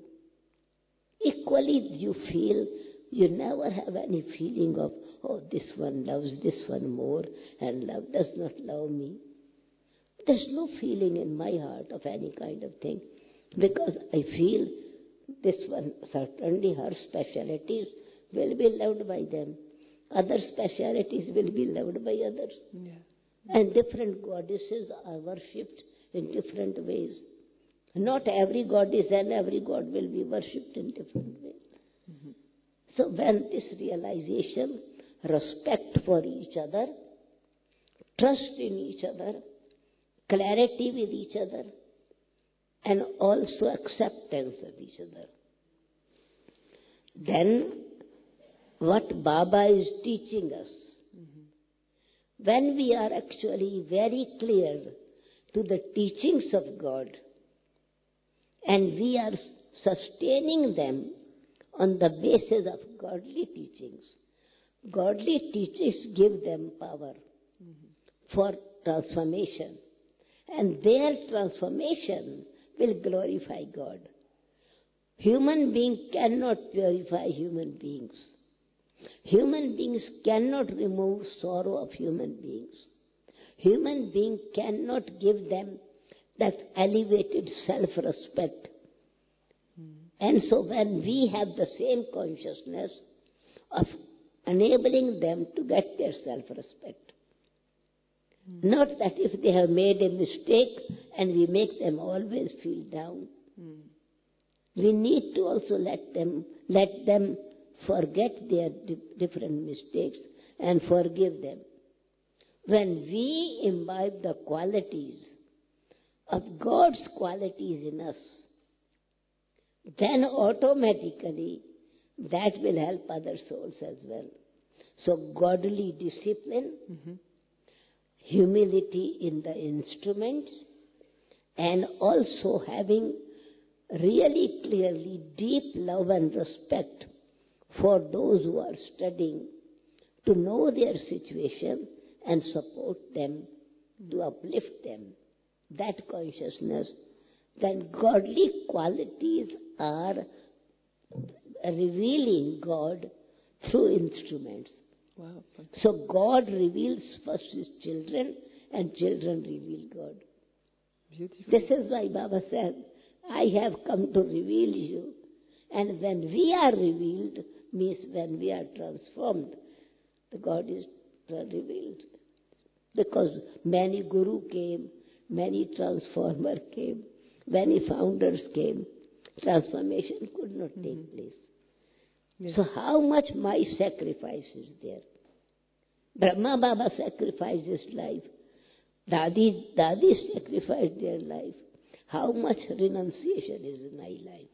Equally you feel, you never have any feeling of, oh, this one loves this one more and love does not love me. There's no feeling in my heart of any kind of thing, because I feel this one, certainly her specialities will be loved by them. Other specialities will be loved by others. Yeah. And different goddesses are worshipped in different ways. Not every goddess and every god will be worshipped in different ways. Mm-hmm. So when this realization, respect for each other, trust in each other, clarity with each other, and also acceptance of each other, then what Baba is teaching us, mm-hmm. when we are actually very clear to the teachings of God, and we are sustaining them on the basis of godly teachings. Godly teachings give them power mm-hmm. for transformation. And their transformation will glorify God. Human beings cannot purify human beings. Human beings cannot remove sorrow of human beings. Human beings cannot give them that elevated self-respect. Mm. And so when we have the same consciousness of enabling them to get their self-respect, mm. not that if they have made a mistake and we make them always feel down, mm. we need to also let them, let them forget their di- different mistakes and forgive them. When we imbibe the qualities of God's qualities in us, then automatically that will help other souls as well. So godly discipline, mm-hmm. humility in the instruments, and also having really clearly deep love and respect for those who are studying, to know their situation and support them, to uplift them, that consciousness, then godly qualities are revealing God through instruments. Wow. So God reveals first His children, and children reveal God. Beautiful. This is why Baba said, I have come to reveal you. And when we are revealed, means when we are transformed, the God is revealed. Because many guru came, many transformer came, many founders came. Transformation could not take mm-hmm. place. Yes. So how much my sacrifice is there? Brahma Baba sacrificed his life. Dadi, Dadi sacrificed their life. How much renunciation is in my life?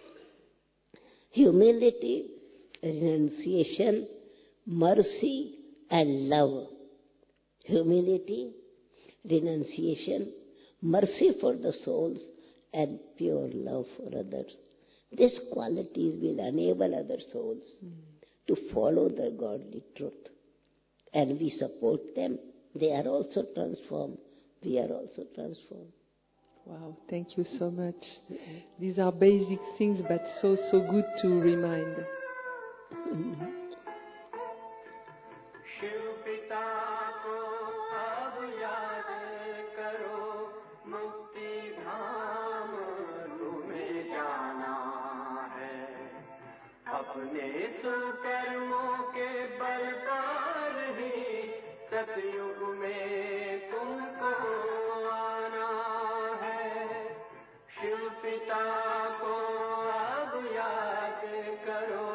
Humility, renunciation, mercy and love. Humility, renunciation, mercy for the souls and pure love for others. These qualities will enable other souls mm. to follow the godly truth. And we support them. They are also transformed. We are also transformed. Wow, thank you so much. These are basic things, but so, so good to remind. Mm-hmm. अपने सुकर्मों के बल पर ही सतयुग में तुमको आना है। शिव पिता को अब याद करो।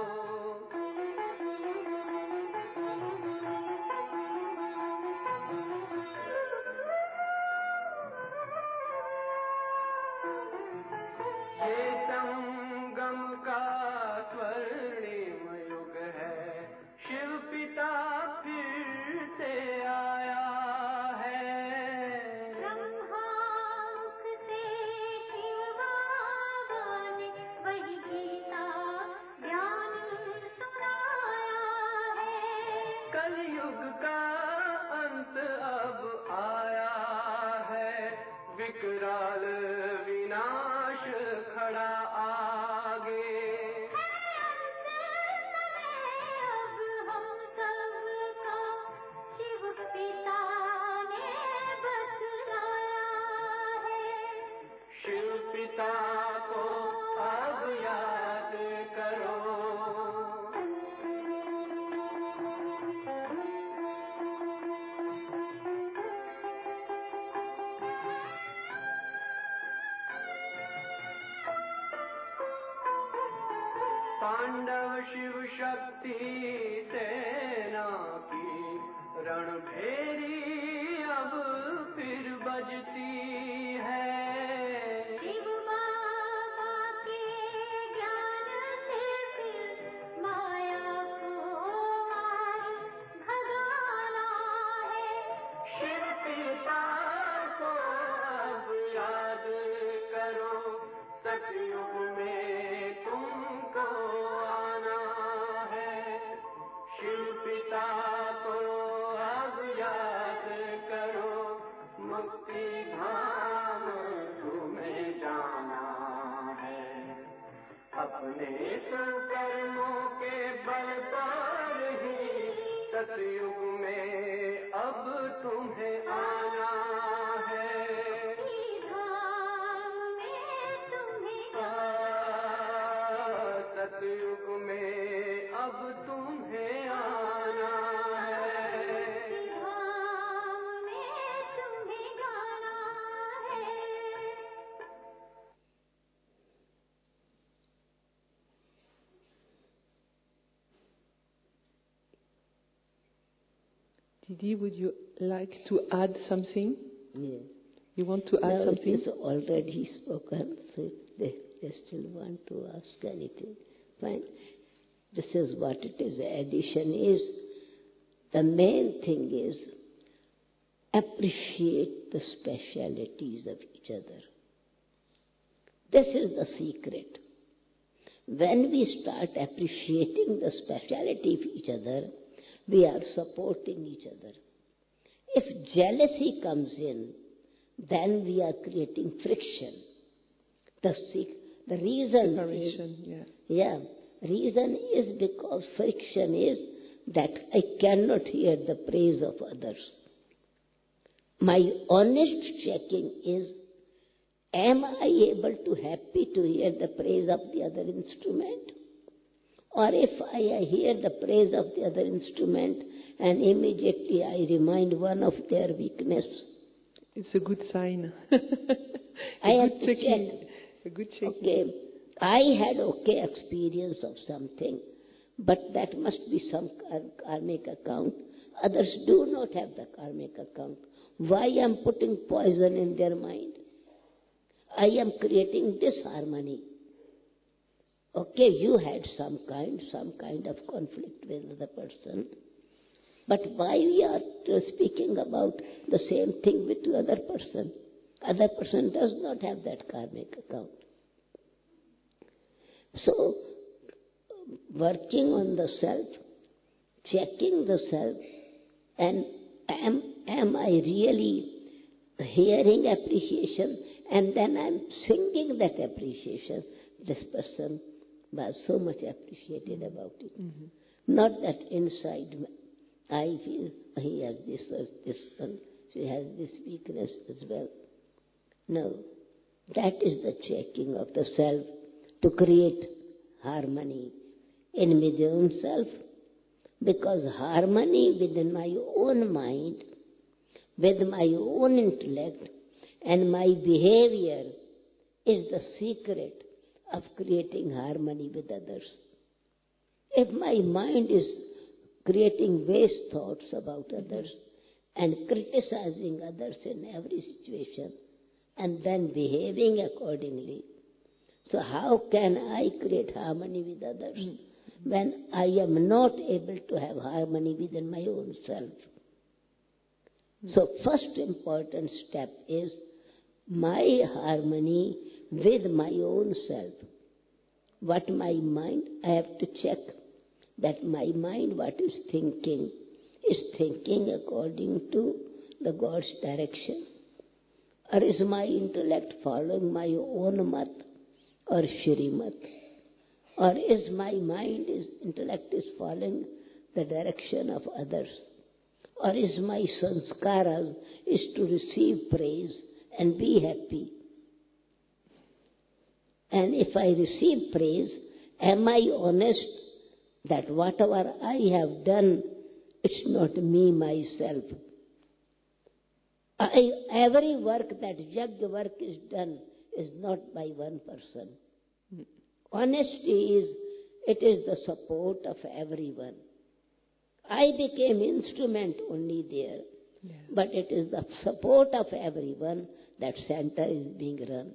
ये संगम का स्वर्णिम युग है, शिव पिता फिर से आया है। ब्रह्मामुख से शिव बाबा ने वही गीता ज्ञान सुनाया है। कलयुग का अंत अब आया है, विकराल विनाश खड़ा आगे। अब हम सबका शिव पिता ने बतलाया है। शिव पिता को अब याद करो। पांडव शिव शक्ति सेना की रणभेरी अब फिर बजती है। शिव बाबा के ज्ञान से फिर माया को मार भगाना है। शिव पिता को अब याद करो, सतयुग में तुमको आना है। शिव पिता को अब याद करो, मुक्ति धाम तुम्हें जाना है। अपने सुकर्मों के बल पर ही सतयुग में अब तुम्हें आना है। सतयुग में अब तुम्हें आना है। धाम में तुम्हें गाना है। Didi, would you like to add something? Yes. You want to add now something? It is already spoken, so they, they still want to ask anything. Fine. This is what it is. The addition is, the main thing is, appreciate the specialities of each other. This is the secret. When we start appreciating the speciality of each other, we are supporting each other. If jealousy comes in, then we are creating friction. The, the reason Separation, is, yeah. yeah, reason is because friction is that I cannot hear the praise of others. My honest checking is, am I able to happy to hear the praise of the other instrument? Or if I hear the praise of the other instrument and immediately I remind one of their weakness, It's a good sign. I a have good to checking. check. A good checking. Okay, I had okay experience of something, but that must be some kar- karmic account. Others do not have the karmic account. Why I am putting poison in their mind? I am creating disharmony. Okay, you had some kind, some kind of conflict with the person. But why we are speaking about the same thing with the other person? Other person does not have that karmic account. So, working on the self, checking the self, and am, am I really hearing appreciation, and then I'm singing that appreciation. This person was so much appreciated about it. Mm-hmm. Not that inside I feel he has this or this one, she has this weakness as well. No, that is the checking of the self to create harmony in my own self, because harmony within my own mind, with my own intellect and my behavior is the secret of creating harmony with others. If my mind is creating waste thoughts about others and criticizing others in every situation and then behaving accordingly, so how can I create harmony with others when I am not able to have harmony within my own self? So first important step is my harmony with my own self. What my mind, I have to check that my mind, what is thinking, is thinking according to the God's direction. Or is my intellect following my own mat or Shrimat? Or is my mind, is intellect is following the direction of others? Or is my sanskaras is to receive praise and be happy? And if I receive praise, am I honest that whatever I have done, it's not me, myself? I, every work that yajna work is done is not by one person. Mm. Honesty is, it is the support of everyone. I became instrument only there, yeah. But it is the support of everyone that center is being run.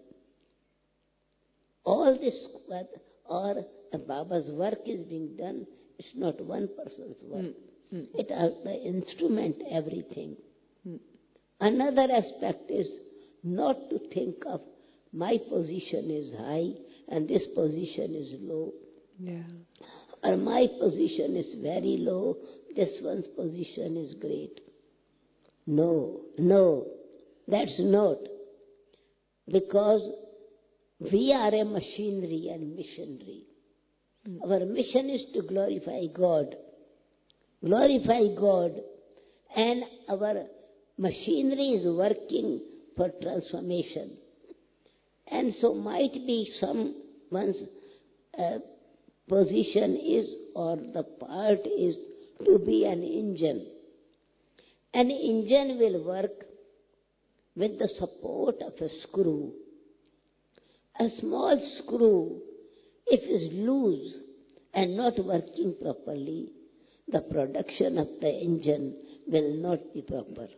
All this, or Baba's work is being done, it's not one person's work. Mm. Mm. It is the instrument, everything. Mm. Another aspect is not to think of my position is high and this position is low. Yeah. Or my position is very low, this one's position is great. No, no, that's not. Because we are a machinery and missionary. Mm. Our mission is to glorify God. Glorify God, and our machinery is working for transformation. And so might be someone's uh, position is, or the part is to be an engine. An engine will work with the support of a screw. A small screw, if it is loose and not working properly, the production of the engine will not be proper.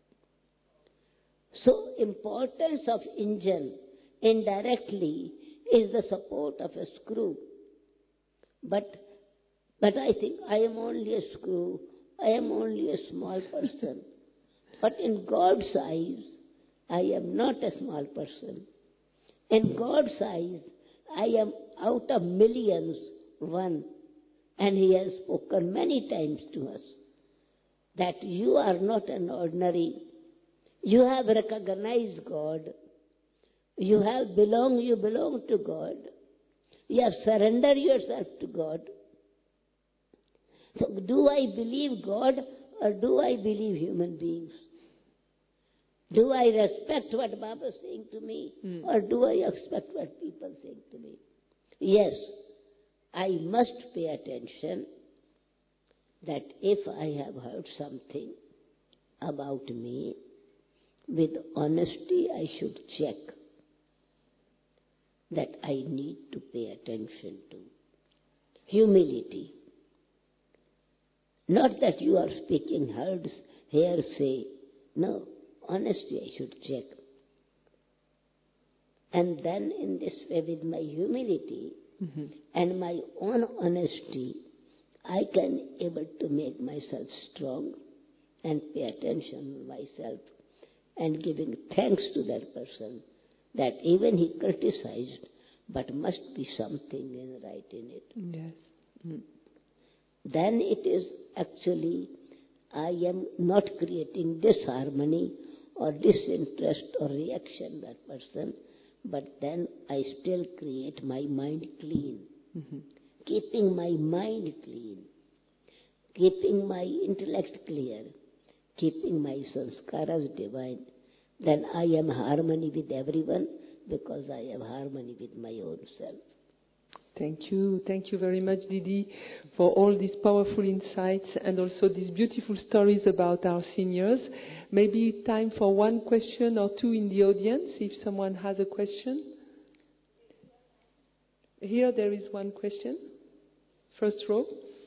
So, importance of engine indirectly is the support of a screw. But, but I think I am only a screw, I am only a small person. But in God's eyes, I am not a small person. In God's eyes, I am out of millions one. And He has spoken many times to us that you are not an ordinary. You have recognized God. You have belong, you belong to God. You have surrendered yourself to God. So do I believe God or do I believe human beings? Do I respect what Baba is saying to me mm. or do I expect what people are saying to me? Yes, I must pay attention that if I have heard something about me, with honesty I should check that I need to pay attention to. Humility. Not that you are speaking heard, hearsay. No, honesty I should check. And then in this way, with my humility mm-hmm. and my own honesty, I can able to make myself strong and pay attention to myself and giving thanks to that person that even he criticized, but must be something in right in it. Yes. Mm. Then it is actually, I am not creating disharmony or disinterest or reaction that person, but then I still create my mind clean. Mm-hmm. Keeping my mind clean, keeping my intellect clear, keeping my sanskaras divine, then I am harmony with everyone because I have harmony with my own self. Thank you. Thank you very much, Didi, for all these powerful insights and also these beautiful stories about our seniors. Maybe time for one question or two in the audience, if someone has a question. Here there is one question. First row.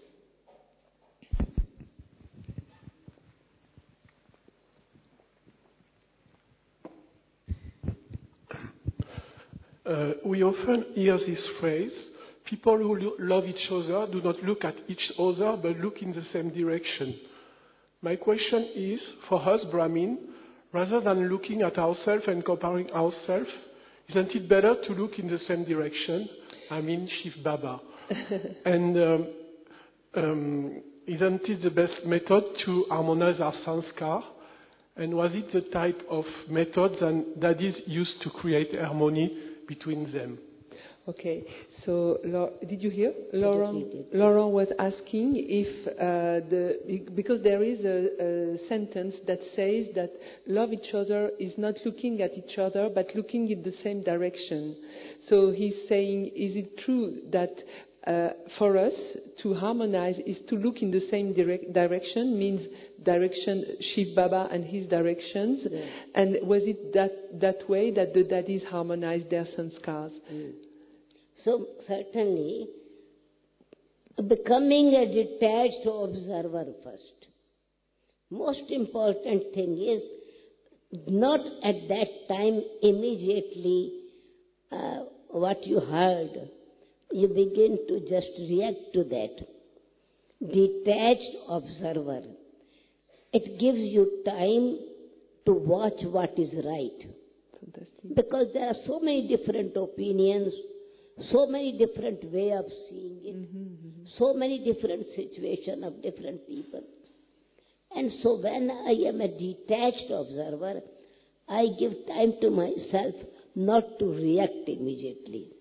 Uh, we often hear this phrase, people who lo- love each other do not look at each other but look in the same direction. My question is, for us Brahmin, rather than looking at ourselves and comparing ourselves, isn't it better to look in the same direction? I mean, Shiv Baba. and um, um, isn't it the best method to harmonize our sanskar? And was it the type of method that daddies used to create harmony between them? Okay, so did you hear? Laurent, Laurent was asking if uh, the because there is a, a sentence that says that love each other is not looking at each other but looking in the same direction. So he's saying, is it true that uh, for us to harmonize is to look in the same direct direction, means direction Shiv Baba and his directions, yeah. And was it that that way that the daddies harmonized their sanskars? Mm. So certainly, becoming a detached observer first. Most important thing is not at that time immediately uh, what you heard, you begin to just react to that. Detached observer. It gives you time to watch what is right. Fantastic. Because there are so many different opinions, so many different way of seeing it, mm-hmm, mm-hmm. so many different situations of different people. And so when I am a detached observer, I give time to myself not to react immediately.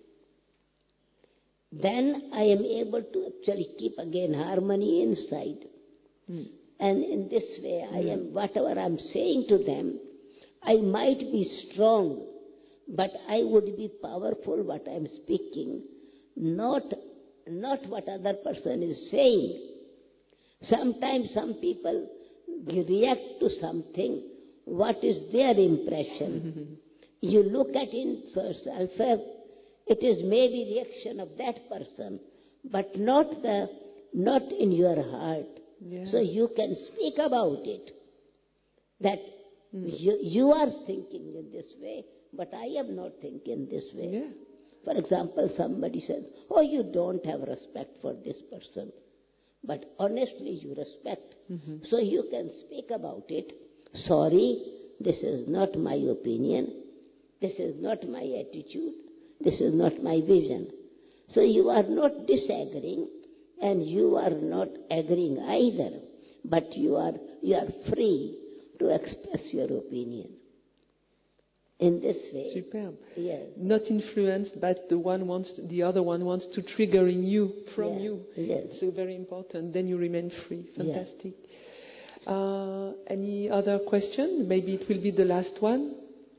Then I am able to actually keep again harmony inside. Mm. And in this way, mm. I am, whatever I am saying to them, I might be strong, but I would be powerful what I am speaking, not, not what other person is saying. Sometimes some people react to something, what is their impression. Mm-hmm. You look at it yourself, it is maybe reaction of that person, but not the, not in your heart. Yeah. So you can speak about it, that mm. you, you are thinking in this way, but I am not thinking this way. Yeah. For example, somebody says, oh, you don't have respect for this person. But honestly, you respect. Mm-hmm. So you can speak about it. Sorry, this is not my opinion. This is not my attitude. This is not my vision. So you are not disagreeing and you are not agreeing either, but you are, you are free to express your opinion. In this way. Superb. Yes. Not influenced, but the one wants, the other one wants to trigger in you, from Yes. you. Yes. So very important. Then you remain free. Fantastic. Uh, any other question? Maybe it will be the last one.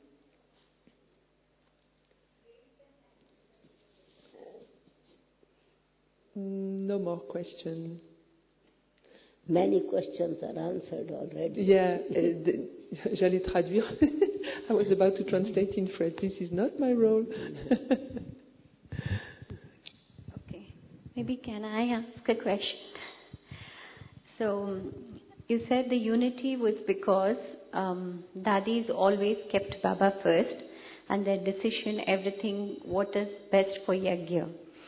No more question. Many questions are answered already. Yeah, uh, the- j'allais traduire. I was about to translate in French. This is not my role. Okay. Maybe can I ask a question? So you said the unity was because um, Dadis always kept Baba first and their decision, everything, what is best for Yagya.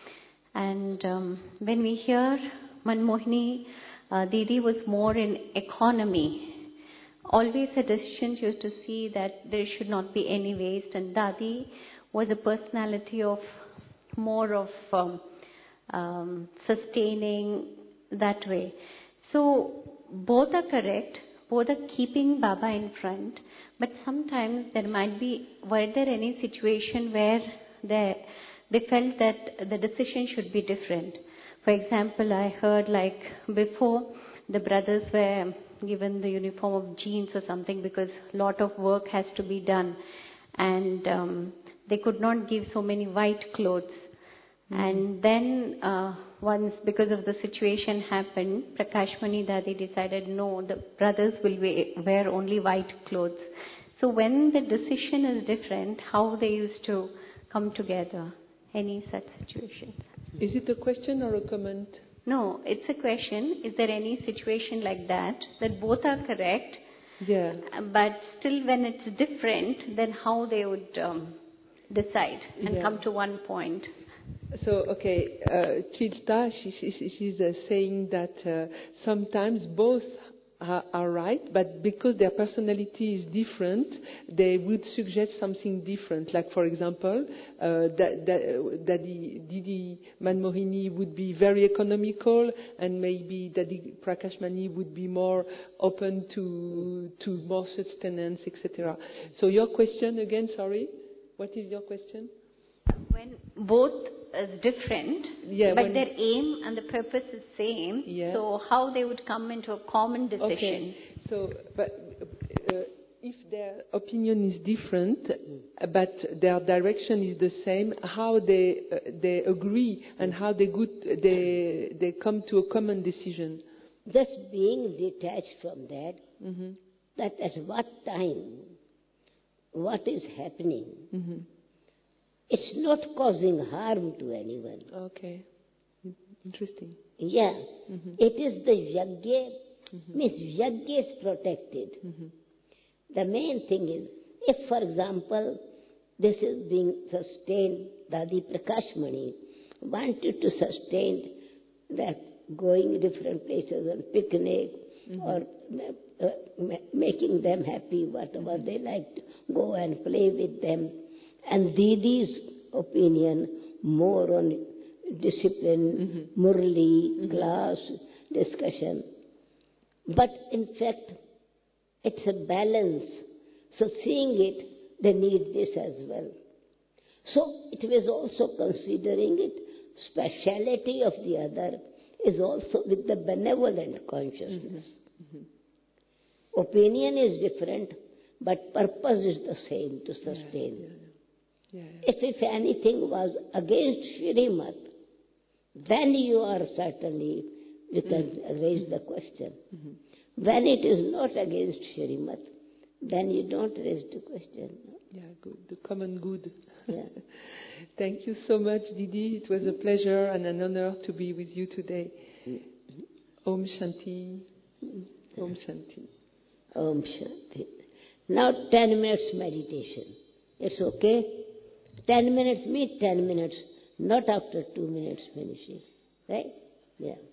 And um, when we hear Manmohini, uh, Didi was more in economy. Always her decisions used to see that there should not be any waste, and Dadi was a personality of more of um, um, sustaining that way. So both are correct, both are keeping Baba in front, but sometimes there might be, were there any situation where they, they felt that the decision should be different? For example, I heard like before the brothers were given the uniform of jeans or something because a lot of work has to be done, and um, they could not give so many white clothes. Mm. And then uh, once, because of the situation happened, Prakashmani Dadi decided no, the brothers will wear only white clothes. So when the decision is different, how they used to come together? Any such situations? Is it a question or a comment? No, it's a question. Is there any situation like that, that both are correct, Yeah. but still when it's different, then how they would um, decide and Yeah. come to one point? So, okay, uh, Chilta, she, she, she's uh, saying that uh, sometimes both are, are right, but because their personality is different, they would suggest something different. Like, for example, uh, that, that, Daddy Didi Manmohini would be very economical, and maybe Daddy Prakashmani would be more open to to more sustenance, et cetera. So, your question again, sorry, what is your question? When both is different, Yeah, but when- their aim and the purpose is same, Yeah. so how they would come into a common decision? Okay. So, but uh, if their opinion is different, uh, but their direction is the same, how they uh, they agree and how they good they they come to a common decision. Just being detached from that, Hmm. that at what time, what is happening, Hmm. it's not causing harm to anyone. Okay. Interesting. Yeah, Mhm. it is the yagya, means yagya is protected. Hmm. The main thing is, if for example, this is being sustained, Dadi Prakashmani wanted to sustain that going different places on picnic or uh, ma- making them happy, whatever they liked, go and play with them. And Didi's opinion more on discipline, murli, class, discussion. But in fact, it's a balance. So seeing it, they need this as well. So it was also considering it, speciality of the other is also with the benevolent consciousness. Opinion is different, but purpose is the same, to sustain. Yeah, yeah. If, if anything was against Shrimat, then you are certainly, you can raise the question. When it is not against Shrimat, then you don't raise the question. Yeah, good. The common good. Yeah. Thank you so much, Didi. It was a pleasure and an honor to be with you today. Om Shanti. Om Shanti. Om Shanti. Now ten minutes meditation. It's okay? Ten minutes means ten minutes, not after two minutes finishing. Right? Yeah.